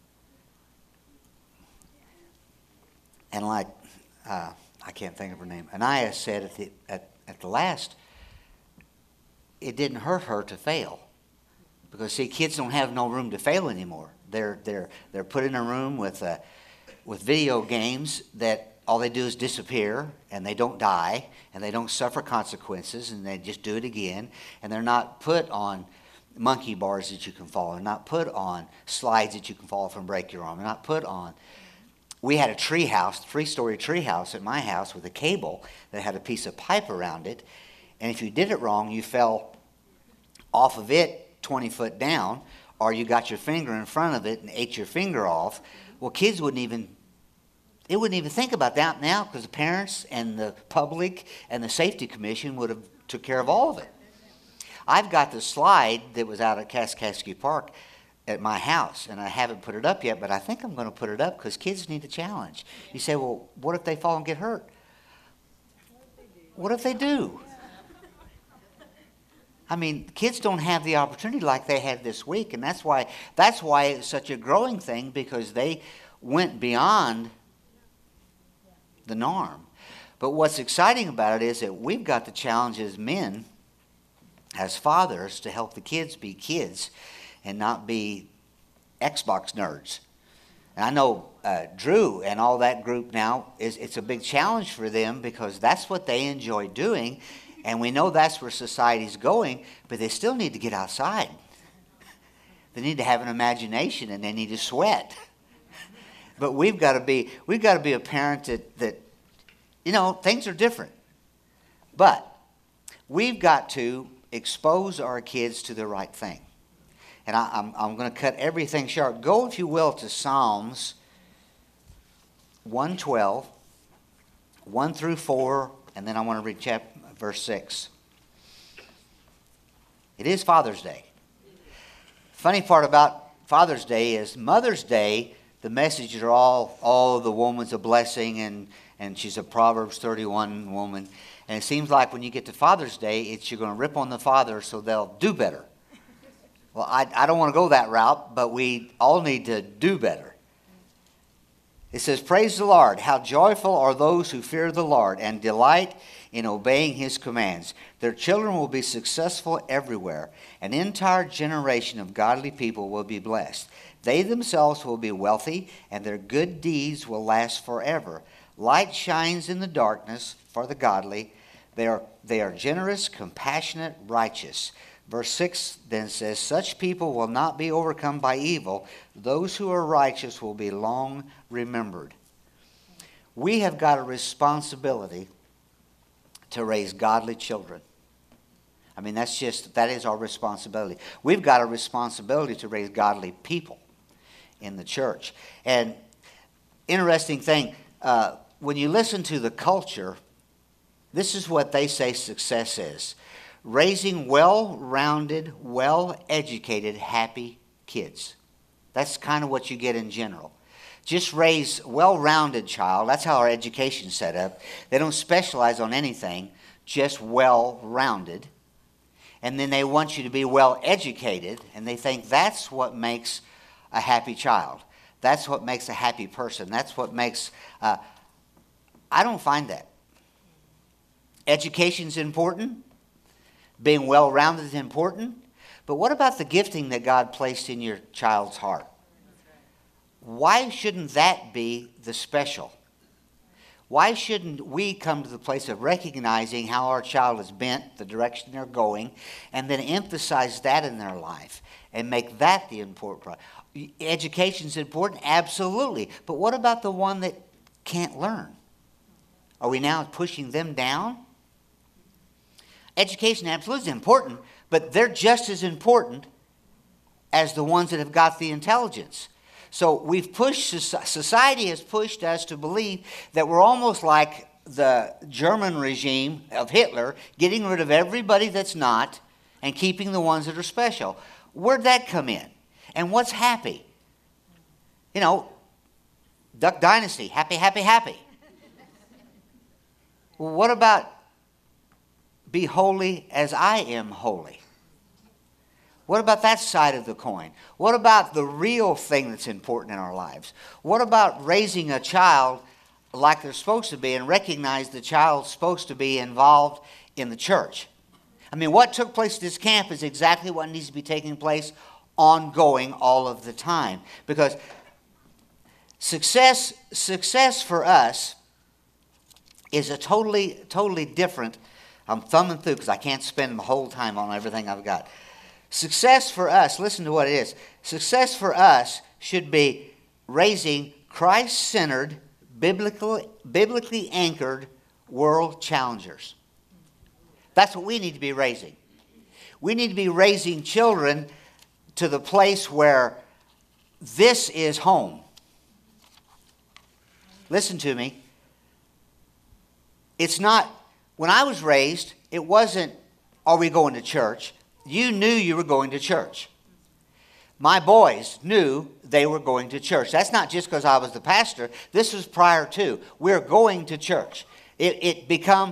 and like, uh, I can't think of her name, Anaya said at the, at, at the last, it didn't hurt her to fail. Because, see, kids don't have no room to fail anymore. They're, they're, they're put in a room with, uh, with video games that all they do is disappear, and they don't die, and they don't suffer consequences, and they just do it again. And they're not put on monkey bars that you can fall. They're not put on slides that you can fall off and break your arm. They're not put on. We had a tree house, three-story tree house at my house with a cable that had a piece of pipe around it. And if you did it wrong, you fell off of it twenty foot down, or you got your finger in front of it and ate your finger off. Well, kids wouldn't even, they wouldn't even think about that now because the parents and the public and the safety commission would have took care of all of it. I've got the slide that was out at Kaskaskia Park at my house, and I haven't put it up yet, but I think I'm going to put it up because kids need a challenge. You say, well, what if they fall and get hurt? What if they do? I mean, kids don't have the opportunity like they had this week, and that's why that's why it's such a growing thing, because they went beyond the norm. But what's exciting about it is that we've got the challenge as men, as fathers, to help the kids be kids and not be Xbox nerds. And I know uh, Drew and all that group now, is it's a big challenge for them because that's what they enjoy doing. And we know that's where society's going, but they still need to get outside. They need to have an imagination, and they need to sweat. But we've got to be we've got to be a parent that, that, you know, things are different. But we've got to expose our kids to the right thing. And I, I'm, I'm going to cut everything short. Go, if you will, to Psalms one twelve, one through four, and then I want to read chapter. Verse six. It is Father's Day. Funny part about Father's Day is Mother's Day, the messages are all, oh, the woman's a blessing, and, and she's a Proverbs thirty-one woman. And it seems like when you get to Father's Day, it's you're going to rip on the father so they'll do better. Well, I, I don't want to go that route, but we all need to do better. It says, praise the Lord. How joyful are those who fear the Lord and delight in obeying his commands. Their children will be successful everywhere. An entire generation of godly people will be blessed. They themselves will be wealthy, and their good deeds will last forever. Light shines in the darkness for the godly. They are, they are generous, compassionate, righteous. Verse six then says, such people will not be overcome by evil. Those who are righteous will be long remembered. We have got a responsibility to raise godly children. I mean, that's just, that is our responsibility. We've got a responsibility to raise godly people in the church. And interesting thing, uh, when you listen to the culture, this is what they say success is. Raising well-rounded, well-educated, happy kids. That's kind of what you get in general. Just raise a well-rounded child. That's how our education's set up. They don't specialize on anything, just well-rounded. And then they want you to be well-educated, and they think that's what makes a happy child. That's what makes a happy person. That's what makes... Uh, I don't find that. Education's important. Being well-rounded is important. But what about the gifting that God placed in your child's heart? Why shouldn't that be the special? Why shouldn't we come to the place of recognizing how our child is bent, the direction they're going, and then emphasize that in their life and make that the important part? Education's important? Absolutely. But what about the one that can't learn? Are we now pushing them down? Education absolutely is important, but they're just as important as the ones that have got the intelligence. So we've pushed, society has pushed us to believe that we're almost like the German regime of Hitler, getting rid of everybody that's not and keeping the ones that are special. Where'd that come in? And what's happy? You know, Duck Dynasty, happy, happy, happy. Well, what about be holy as I am holy? What about that side of the coin? What about the real thing that's important in our lives? What about raising a child like they're supposed to be and recognize the child's supposed to be involved in the church? I mean, what took place at this camp is exactly what needs to be taking place ongoing all of the time. Because success, success for us is a totally, totally different. I'm thumbing through because I can't spend my whole time on everything I've got. Success for us, listen to what it is. Success for us should be raising Christ-centered, biblically, biblically anchored world challengers. That's what we need to be raising. We need to be raising children to the place where this is home. Listen to me. It's not, when I was raised, it wasn't, are we going to church? You knew you were going to church. My boys knew they were going to church. That's not just because I was the pastor. This was prior to. We're going to church. It, it become,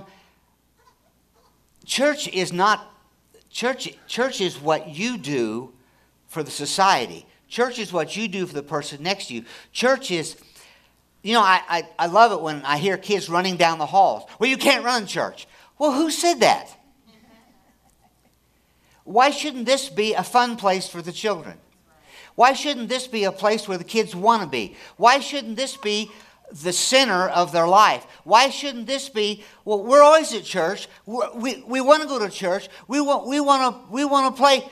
church is not, church, church is what you do for the society. Church is what you do for the person next to you. Church is, you know, I, I, I love it when I hear kids running down the halls. Well, you can't run church. Well, who said that? Why shouldn't this be a fun place for the children? Why shouldn't this be a place where the kids want to be? Why shouldn't this be the center of their life? Why shouldn't this be, well, we're always at church. We're, we we want to go to church. We want we want to we want to play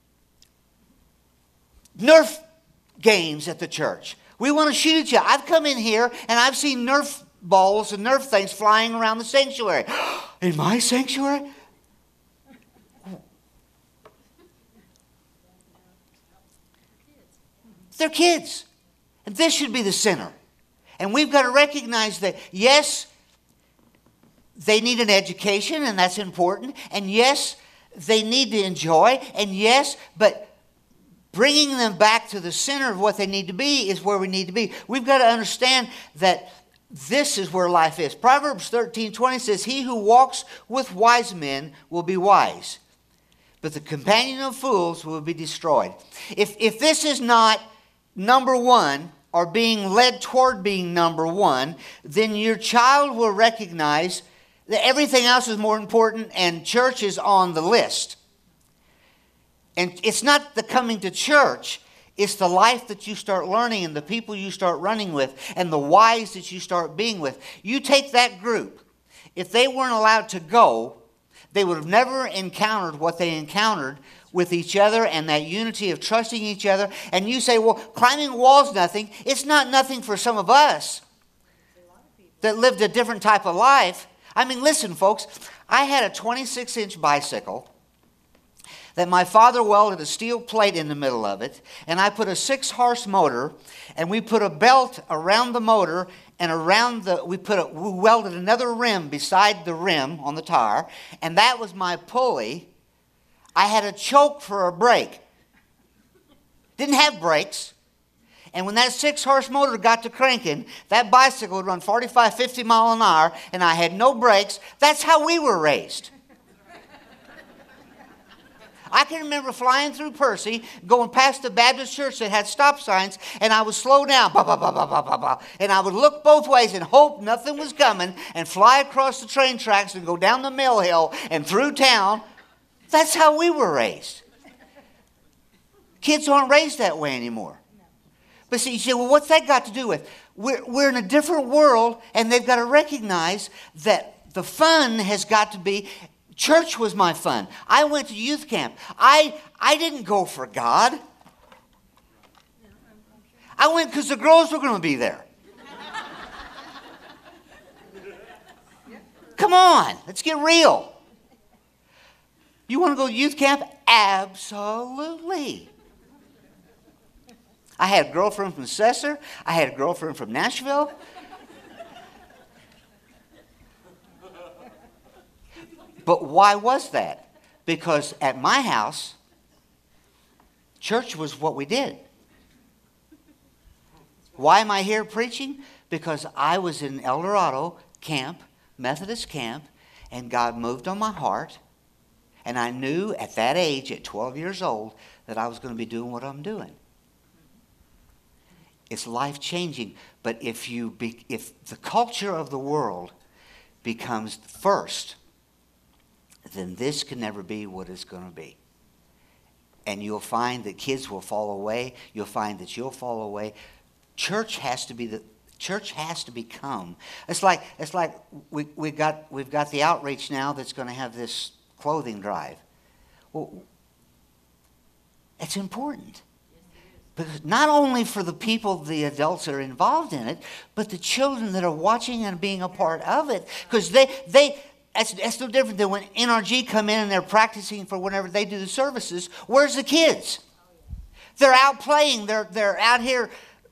Nerf games at the church. We want to shoot each other. I've come in here and I've seen Nerf balls and Nerf things flying around the sanctuary. In my sanctuary? They're kids. And this should be the center. And we've got to recognize that, yes, they need an education, and that's important. And yes, they need to enjoy. And yes, but bringing them back to the center of what they need to be is where we need to be. We've got to understand that this is where life is. Proverbs thirteen twenty says, he who walks with wise men will be wise, but the companion of fools will be destroyed. If, if this is not number one are being led toward being number one, then your child will recognize that everything else is more important and church is on the list. And it's not the coming to church, it's the life that you start learning and the people you start running with and the whys that you start being with. You take that group. If they weren't allowed to go, they would have never encountered what they encountered with each other and that unity of trusting each other. And you say, well, climbing a wall is nothing. It's not nothing for some of us that lived a different type of life. I mean, listen, folks, I had a twenty-six inch bicycle that my father welded a steel plate in the middle of it, and I put a six horse motor, and we put a belt around the motor, and around the, we put a, we welded another rim beside the rim on the tire, and that was my pulley. I had a choke for a brake. Didn't have brakes. And when that six horse motor got to cranking, that bicycle would run forty-five, fifty mile an hour, and I had no brakes. That's how we were raised. I can remember flying through Percy, going past the Baptist church that had stop signs, and I would slow down, bah, bah, bah, bah, bah, bah, bah, and I would look both ways and hope nothing was coming, and fly across the train tracks and go down the mill hill and through town. That's how we were raised. Kids aren't raised that way anymore. But see, you say, well, what's that got to do with? We're, we're in a different world, and they've got to recognize that the fun has got to be. Church was my fun. I went to youth camp. I, I didn't go for God. I went because the girls were going to be there. Come on, let's get real. You want to go to youth camp? Absolutely. I had a girlfriend from Cesar. I had a girlfriend from Nashville. But why was that? Because at my house, church was what we did. Why am I here preaching? Because I was in El Dorado camp, Methodist camp, and God moved on my heart. And I knew at that age, at twelve years old, that I was going to be doing what I'm doing. It's life-changing. But if you be, if the culture of the world becomes first, then this can never be what it's going to be. And you'll find that kids will fall away. You'll find that you'll fall away. Church has to be the church has to become. It's like it's like we we got we've got the outreach now that's going to have this clothing drive. Well, it's important. Because not only for the people, the adults that are involved in it, but the children that are watching and being a part of it. Because they, they that's, that's no different than when N R G come in and they're practicing for whenever they do the services. Where's the kids? They're out playing. They're, they're out here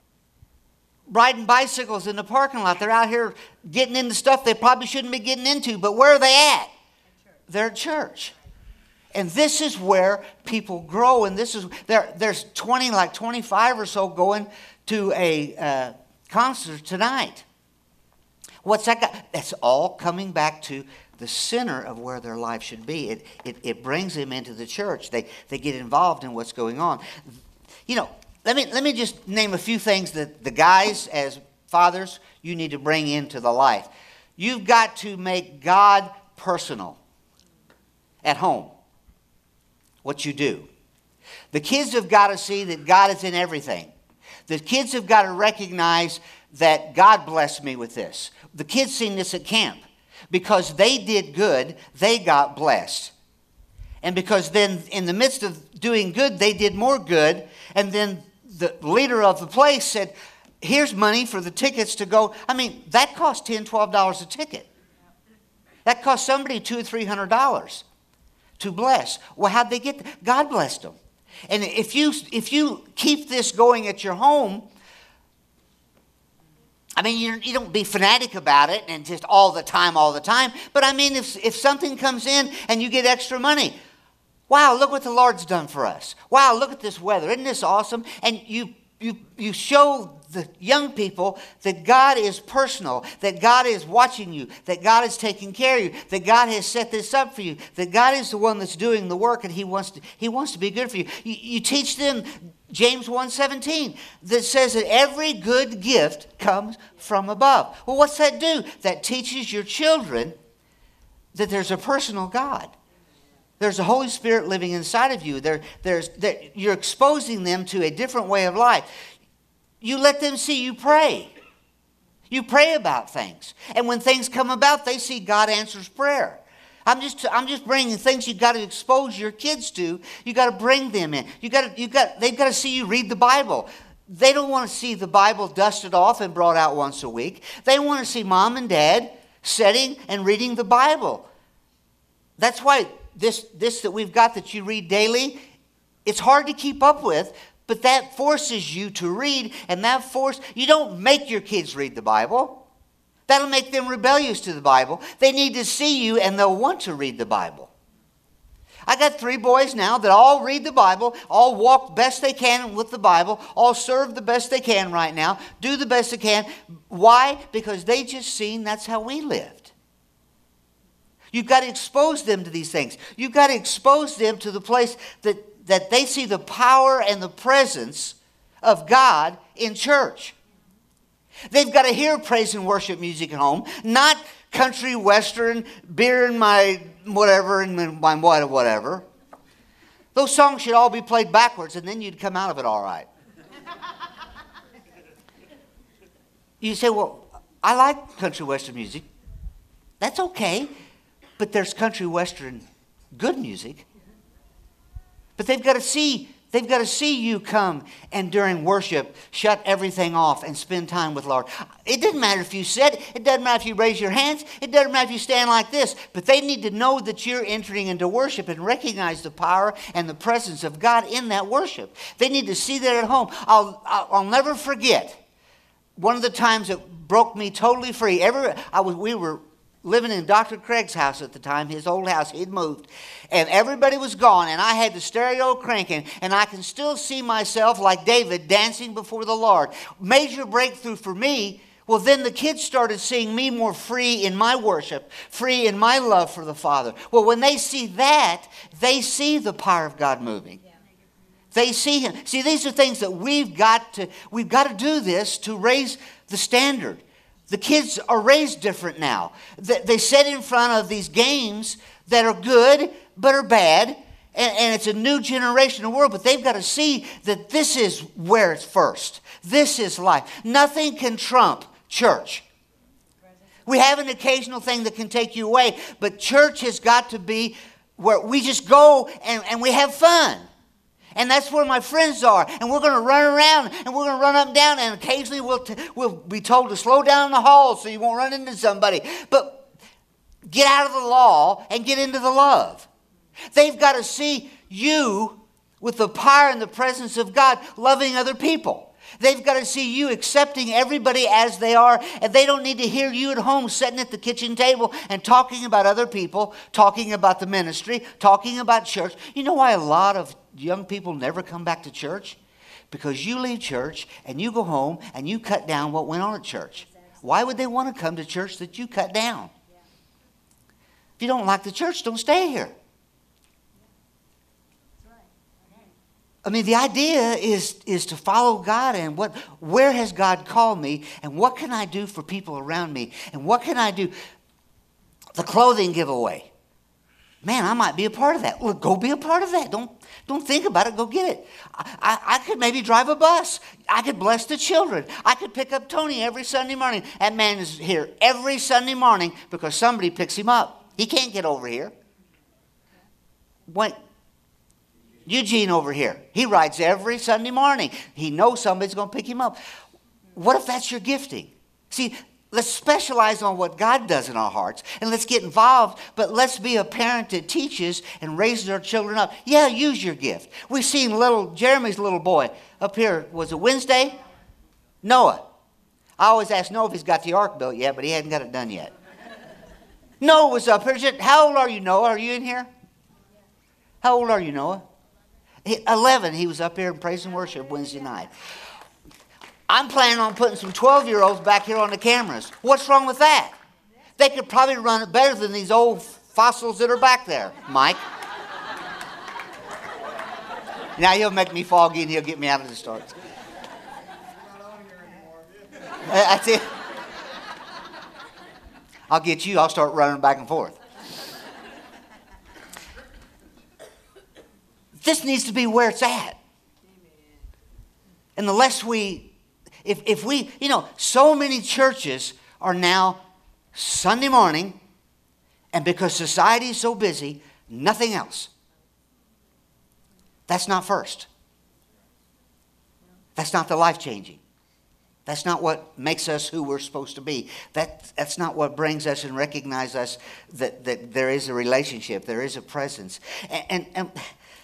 riding bicycles in the parking lot. They're out here getting into stuff they probably shouldn't be getting into. But where are they at? They're at church. And this is where people grow. And this is there. There's twenty, like twenty-five or so going to a uh, concert tonight. What's that got? That's all coming back to the center of where their life should be. It it, it brings them into the church. They they get involved in what's going on. You know, let me let me just name a few things that the guys as fathers you need to bring into the life. You've got to make God personal at home. What you do. The kids have got to see that God is in everything. The kids have got to recognize that God blessed me with this. The kids seen this at camp. Because they did good, they got blessed. And because then in the midst of doing good, they did more good. And then the leader of the place said, here's money for the tickets to go. I mean, that cost ten dollars, twelve dollars a ticket. That cost somebody two or three hundred dollars. To bless. Well, how'd they get that? God blessed them. And if you if you keep this going at your home, I mean, you, you don't be fanatic about it and just all the time, all the time. But I mean, if if something comes in and you get extra money, wow, look what the Lord's done for us. Wow, look at this weather. Isn't this awesome? And you you you show the young people that God is personal, that God is watching you, that God is taking care of you, that God has set this up for you, that God is the one that's doing the work and He wants to, He wants to be good for you. You, you teach them James one seventeen that says that every good gift comes from above. Well, what's that do? That teaches your children that there's a personal God. There's a Holy Spirit living inside of you. There, there's, there, you're exposing them to a different way of life. You let them see you pray. You pray about things. And when things come about, they see God answers prayer. I'm just, I'm just bringing things you've got to expose your kids to. You've got to bring them in. You got to, you got, they've got to see you read the Bible. They don't want to see the Bible dusted off and brought out once a week. They want to see mom and dad sitting and reading the Bible. That's why this, this that we've got that you read daily, it's hard to keep up with, but that forces you to read, and that force, you don't make your kids read the Bible. That'll make them rebellious to the Bible. They need to see you and they'll want to read the Bible. I got three boys now that all read the Bible, all walk best they can with the Bible, all serve the best they can right now, do the best they can. Why? Because they just seen that's how we lived. You've got to expose them to these things. You've got to expose them to the place that, that they see the power and the presence of God in church. They've got to hear praise and worship music at home, not country, western, beer and my whatever, and my whatever. Those songs should all be played backwards, and then you'd come out of it all right. You say, well, I like country western music. That's okay, but there's country western good music. But they've got to see They've got to see you come and during worship shut everything off and spend time with the Lord. It doesn't matter if you sit. It doesn't matter if you raise your hands. It doesn't matter if you stand like this. But they need to know that you're entering into worship and recognize the power and the presence of God in that worship. They need to see that at home. I'll, I'll, I'll never forget one of the times that broke me totally free. Every, I was, we were living in Doctor Craig's house at the time, his old house. He'd moved. And everybody was gone, and I had the stereo cranking, and I can still see myself like David dancing before the Lord. Major breakthrough for me. Well, then the kids started seeing me more free in my worship, free in my love for the Father. Well, when they see that, they see the power of God moving. They see Him. See, these are things that we've got to, we've got to do this to raise the standard. The kids are raised different now. They sit in front of these games that are good but are bad, and, and it's a new generation of world, but they've got to see that this is where it's first. This is life. Nothing can trump church. We have an occasional thing that can take you away, but church has got to be where we just go and, and we have fun. And that's where my friends are. And we're going to run around and we're going to run up and down. And occasionally we'll, t- we'll be told to slow down in the hall so you won't run into somebody. But get out of the law and get into the love. They've got to see you with the power and the presence of God loving other people. They've got to see you accepting everybody as they are. And they don't need to hear you at home sitting at the kitchen table and talking about other people, talking about the ministry, talking about church. You know why a lot of young people never come back to church? Because you leave church and you go home and you cut down what went on at church. Why would they want to come to church that you cut down? If you don't like the church, don't stay here. I mean, the idea is, is to follow God and what, where has God called me and what can I do for people around me and what can I do? The clothing giveaway. Man, I might be a part of that. Well, go be a part of that. Don't, don't think about it. Go get it. I, I, I could maybe drive a bus. I could bless the children. I could pick up Tony every Sunday morning. That man is here every Sunday morning because somebody picks him up. He can't get over here. When, Eugene over here, he rides every Sunday morning. He knows somebody's going to pick him up. What if that's your gifting? See, let's specialize on what God does in our hearts and let's get involved, but let's be a parent that teaches and raises our children up. Yeah, use your gift. We've seen little Jeremy's little boy up here. Was it Wednesday? Noah. I always ask Noah if he's got the ark built yet, but he hadn't got it done yet. Noah was up here. How old are you, Noah? Are you in here? How old are you, Noah? eleven. He was up here in praise and worship Wednesday night. I'm planning on putting some twelve-year-olds back here on the cameras. What's wrong with that? They could probably run it better than these old fossils that are back there, Mike. Now he'll make me foggy and he'll get me out of the starts. That's it. I'll get you. I'll start running back and forth. This needs to be where it's at. And the less we, if, if we, you know, so many churches are now Sunday morning, and because society is so busy, nothing else. That's not first. That's not the life-changing. That's not what makes us who we're supposed to be. That, that's not what brings us and recognizes us that, that there is a relationship, there is a presence. And, and, and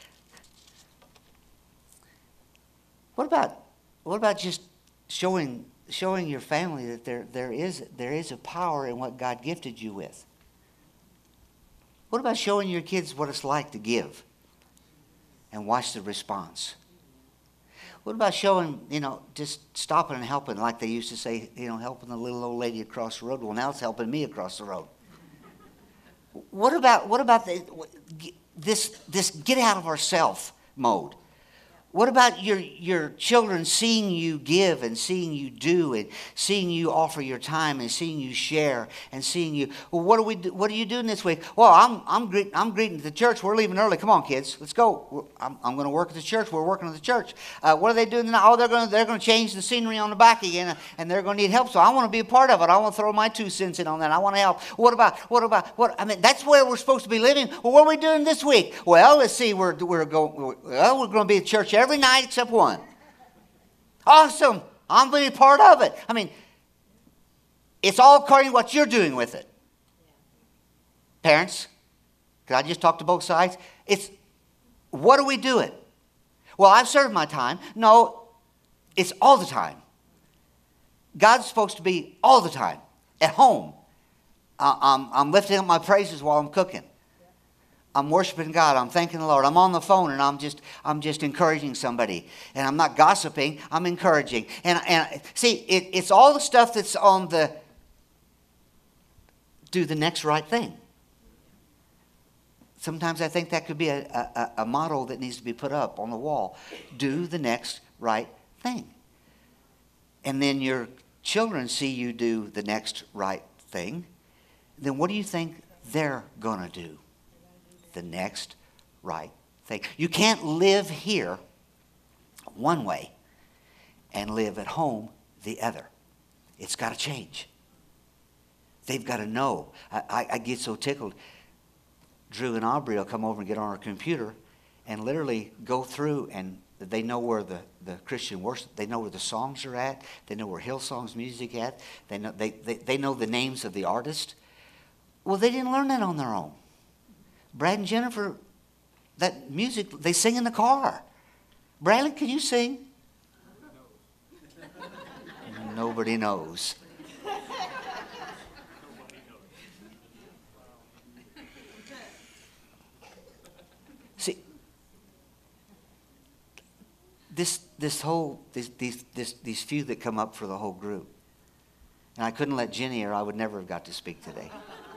what about what about just showing showing your family that there, there is there is a power in what God gifted you with? What about showing your kids what it's like to give and watch the response? What about showing, you know, just stopping and helping, like they used to say, you know, helping the little old lady across the road? Well, now it's helping me across the road. What about what about the, this this get out of ourself mode? What about your, your children seeing you give and seeing you do and seeing you offer your time and seeing you share and seeing you, well, what are we do, what are you doing this week? Well, I'm I'm greet, I'm greeting at the church. We're leaving early. Come on, kids, let's go. We're, I'm I'm going to work at the church. We're working at the church. Uh, what are they doing now? Oh, they're going to they're going to change the scenery on the back again, and they're going to need help. So I want to be a part of it. I want to throw my two cents in on that. I want to help. What about what about what? I mean, that's where we're supposed to be living. Well, what are we doing this week? Well, let's see. We're we're going. Well, we're going to be at church every night except one. Awesome. I'm being part of it. I mean, it's all according to what you're doing with it. Parents, can I just talk to both sides? It's, what do we do it? Well, I've served my time. No, it's all the time. God's supposed to be all the time. At home. Uh, I'm, I'm lifting up my praises while I'm cooking. I'm worshiping God. I'm thanking the Lord. I'm on the phone and I'm just I'm just encouraging somebody. And I'm not gossiping. I'm encouraging. And and see, it, it's all the stuff that's on the do the next right thing. Sometimes I think that could be a, a, a motto that needs to be put up on the wall. Do the next right thing. And then your children see you do the next right thing. Then what do you think they're going to do? The next right thing. You can't live here one way and live at home the other. It's got to change. They've got to know. I, I, I get so tickled. Drew and Aubrey will come over and get on our computer and literally go through, and they know where the, the Christian worship, they know where the songs are at. They know where Hillsong's music at. They know, they, they, they know the names of the artists. Well, they didn't learn that on their own. Brad and Jennifer, that music, they sing in the car. Bradley, can you sing? Nobody knows. See, this this whole these these this, these few that come up for the whole group, and I couldn't let Jenny, or I would never have got to speak today.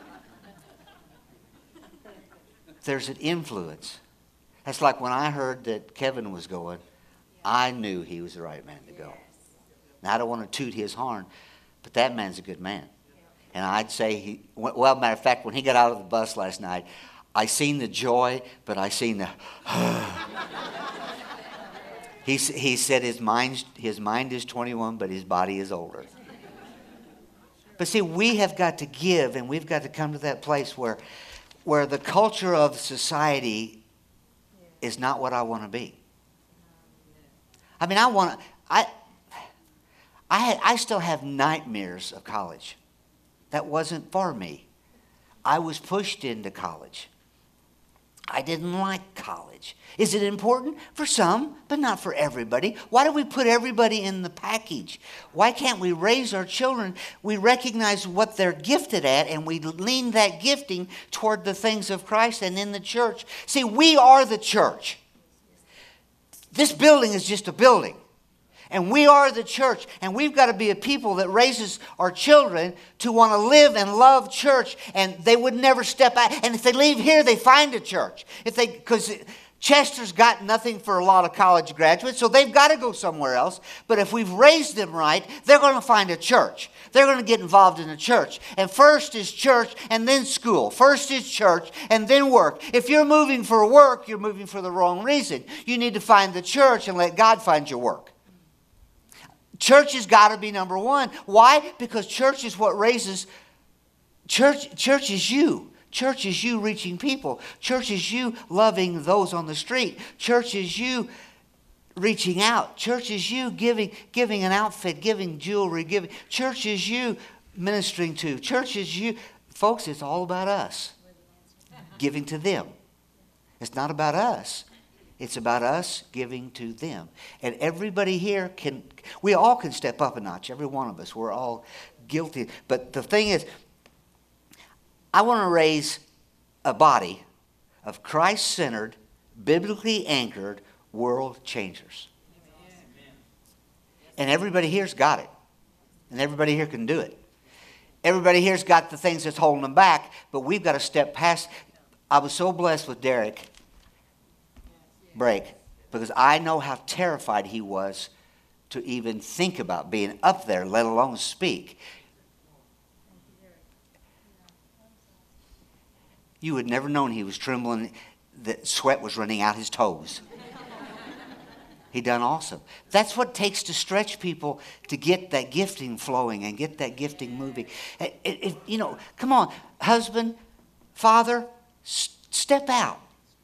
There's an influence. That's like when I heard that Kevin was going, I knew he was the right man to go. Now, I don't want to toot his horn, but that man's a good man. And I'd say, he, well, matter of fact, when he got out of the bus last night, I seen the joy, but I seen the, he, he said his mind, his mind is twenty-one, but his body is older. But see, we have got to give, and we've got to come to that place where where the culture of society is not what I want to be. I mean, I want to, I, I, had, I still have nightmares of college. That wasn't for me. I was pushed into college. I didn't like college. Is it important? For some, but not for everybody. Why do we put everybody in the package? Why can't we raise our children? We recognize what they're gifted at, and we lean that gifting toward the things of Christ and in the church. See, we are the church. This building is just a building. And we are the church, and we've got to be a people that raises our children to want to live and love church, and they would never step out. And if they leave here, they find a church. If they, because Chester's got nothing for a lot of college graduates, so they've got to go somewhere else. But if we've raised them right, they're going to find a church. They're going to get involved in a church. And first is church and then school. First is church and then work. If you're moving for work, you're moving for the wrong reason. You need to find the church and let God find your work. Church has got to be number one. Why? Because church is what raises, church, church is you. Church is you reaching people. Church is you loving those on the street. Church is you reaching out. Church is you giving, giving an outfit, giving jewelry, giving. Church is you ministering to. Church is you. Folks, it's all about us. Giving to them. It's not about us. It's about us giving to them. And everybody here can, we all can step up a notch. Every one of us. We're all guilty. But the thing is, I want to raise a body of Christ-centered, biblically anchored world changers. Amen. And everybody here's got it. And everybody here can do it. Everybody here's got the things that's holding them back, but we've got to step past. I was so blessed with Derek Brake because I know how terrified he was to even think about being up there, let alone speak. You would never known he was trembling, that sweat was running out his toes. He done awesome. That's what it takes to stretch people to get that gifting flowing and get that gifting moving. It, it, it, you know, come on, husband, father, s- step out.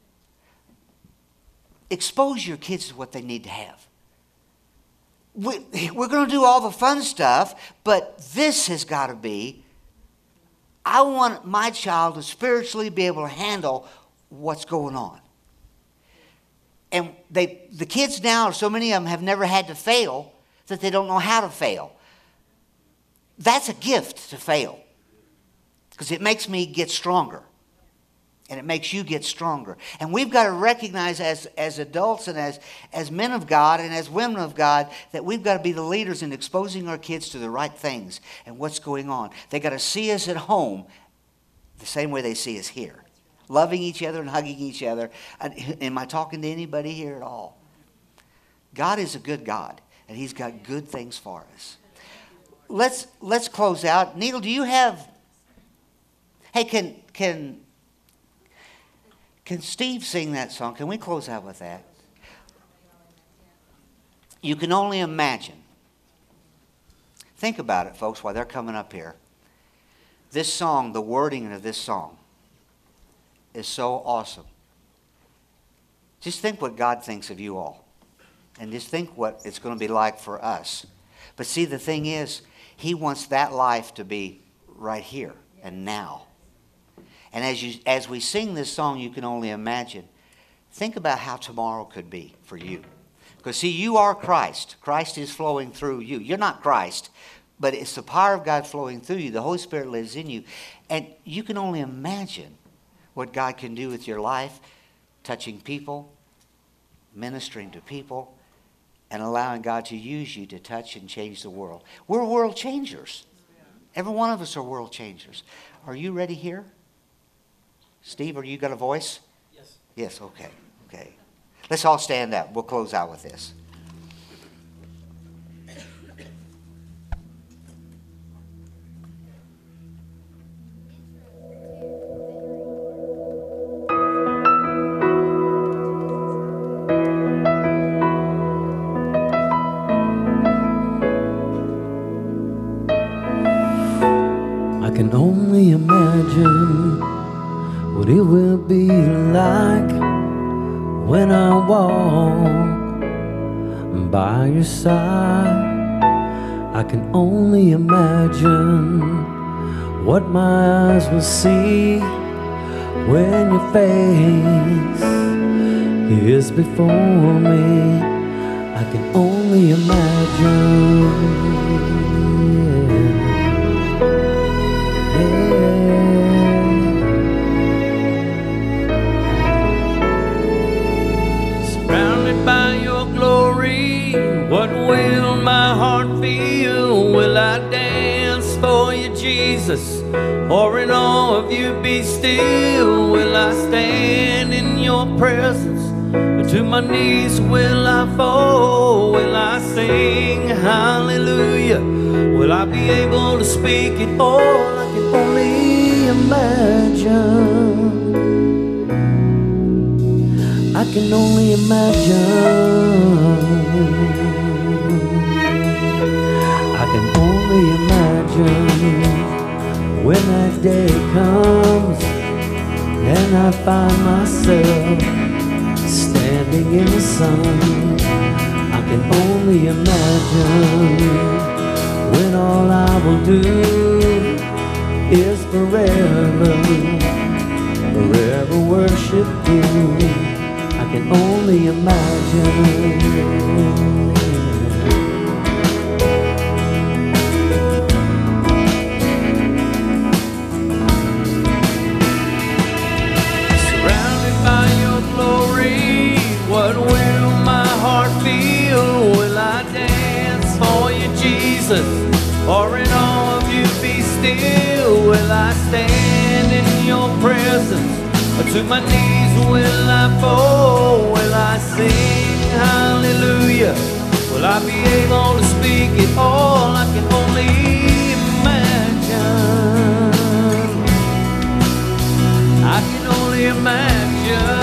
Expose your kids to what they need to have. We, we're going to do all the fun stuff, but this has got to be, I want my child to spiritually be able to handle what's going on. And they, the kids now, so many of them have never had to fail that they don't know how to fail. That's a gift to fail because it makes me get stronger. And it makes you get stronger. And we've got to recognize as, as adults and as, as men of God and as women of God that we've got to be the leaders in exposing our kids to the right things and what's going on. They've got to see us at home the same way they see us here. Loving each other and hugging each other. Am I talking to anybody here at all? God is a good God. And He's got good things for us. Let's, let's close out. Needle, do you have... Hey, can... can Can Steve sing that song? Can we close out with that? You can only imagine. Think about it, folks, while they're coming up here. This song, the wording of this song is so awesome. Just think what God thinks of you all. And just think what it's going to be like for us. But see, the thing is, He wants that life to be right here and now. And as you, as we sing this song, you can only imagine. Think about how tomorrow could be for you. Because see, you are Christ. Christ is flowing through you. You're not Christ, but it's the power of God flowing through you. The Holy Spirit lives in you. And you can only imagine what God can do with your life, touching people, ministering to people, and allowing God to use you to touch and change the world. We're world changers. Every one of us are world changers. Are you ready here? Steve, are you got a voice? Yes. Yes, okay, okay. Let's all stand up. We'll close out with this. I can only imagine what it will be like when I walk by your side. I can only imagine what my eyes will see when your face is before me. I can only imagine. By your glory, what will my heart feel? Will I dance for you, Jesus, or in awe of you be still? Will I stand in your presence To my knees will I fall, will I sing hallelujah? Will I be able to speak it all? I can only imagine. I can only imagine. I can only imagine when that day comes and I find myself standing in the sun. I can only imagine when all I will do is forever, forever worship you. I can only imagine. What will my heart feel? Will I dance for you, Jesus? Or in awe of you be still? Will I stand in your presence? Or to my knees will I fall? Will I sing hallelujah? Will I be able to speak it all? I can only imagine. I can only imagine.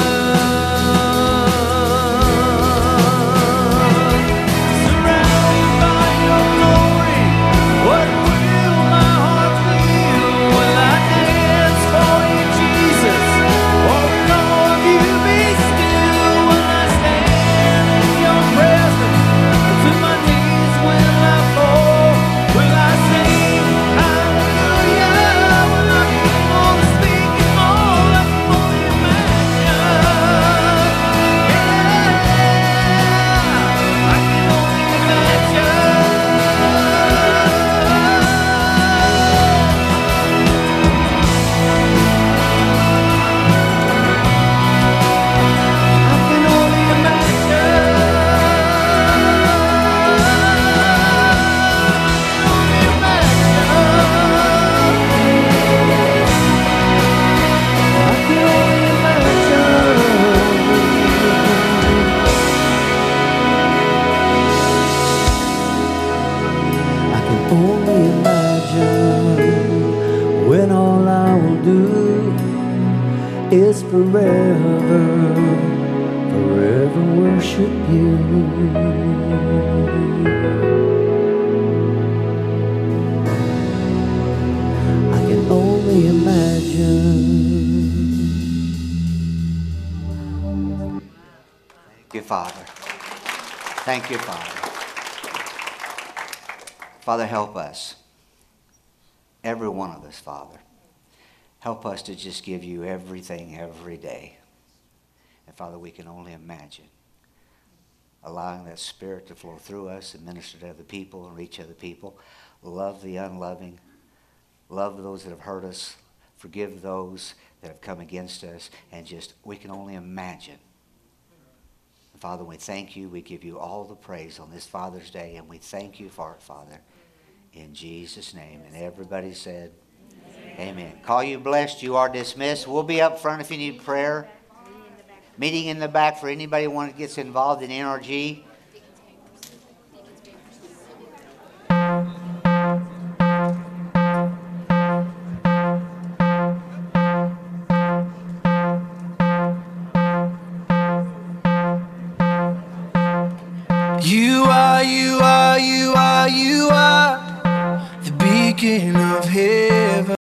Is forever, forever worship you. I can only imagine. Thank you, Father. Thank you, Father. Father, help us. Every one of us, Father. Help us to just give you everything every day. And Father, we can only imagine allowing that Spirit to flow through us and minister to other people and reach other people. Love the unloving. Love those that have hurt us. Forgive those that have come against us. And just, we can only imagine. And Father, we thank you. We give you all the praise on this Father's Day. And we thank you for it, Father. In Jesus' name. And everybody said, amen. Call you blessed. You are dismissed. We'll be up front if you need prayer. Meeting in the back for anybody who gets involved in N R G.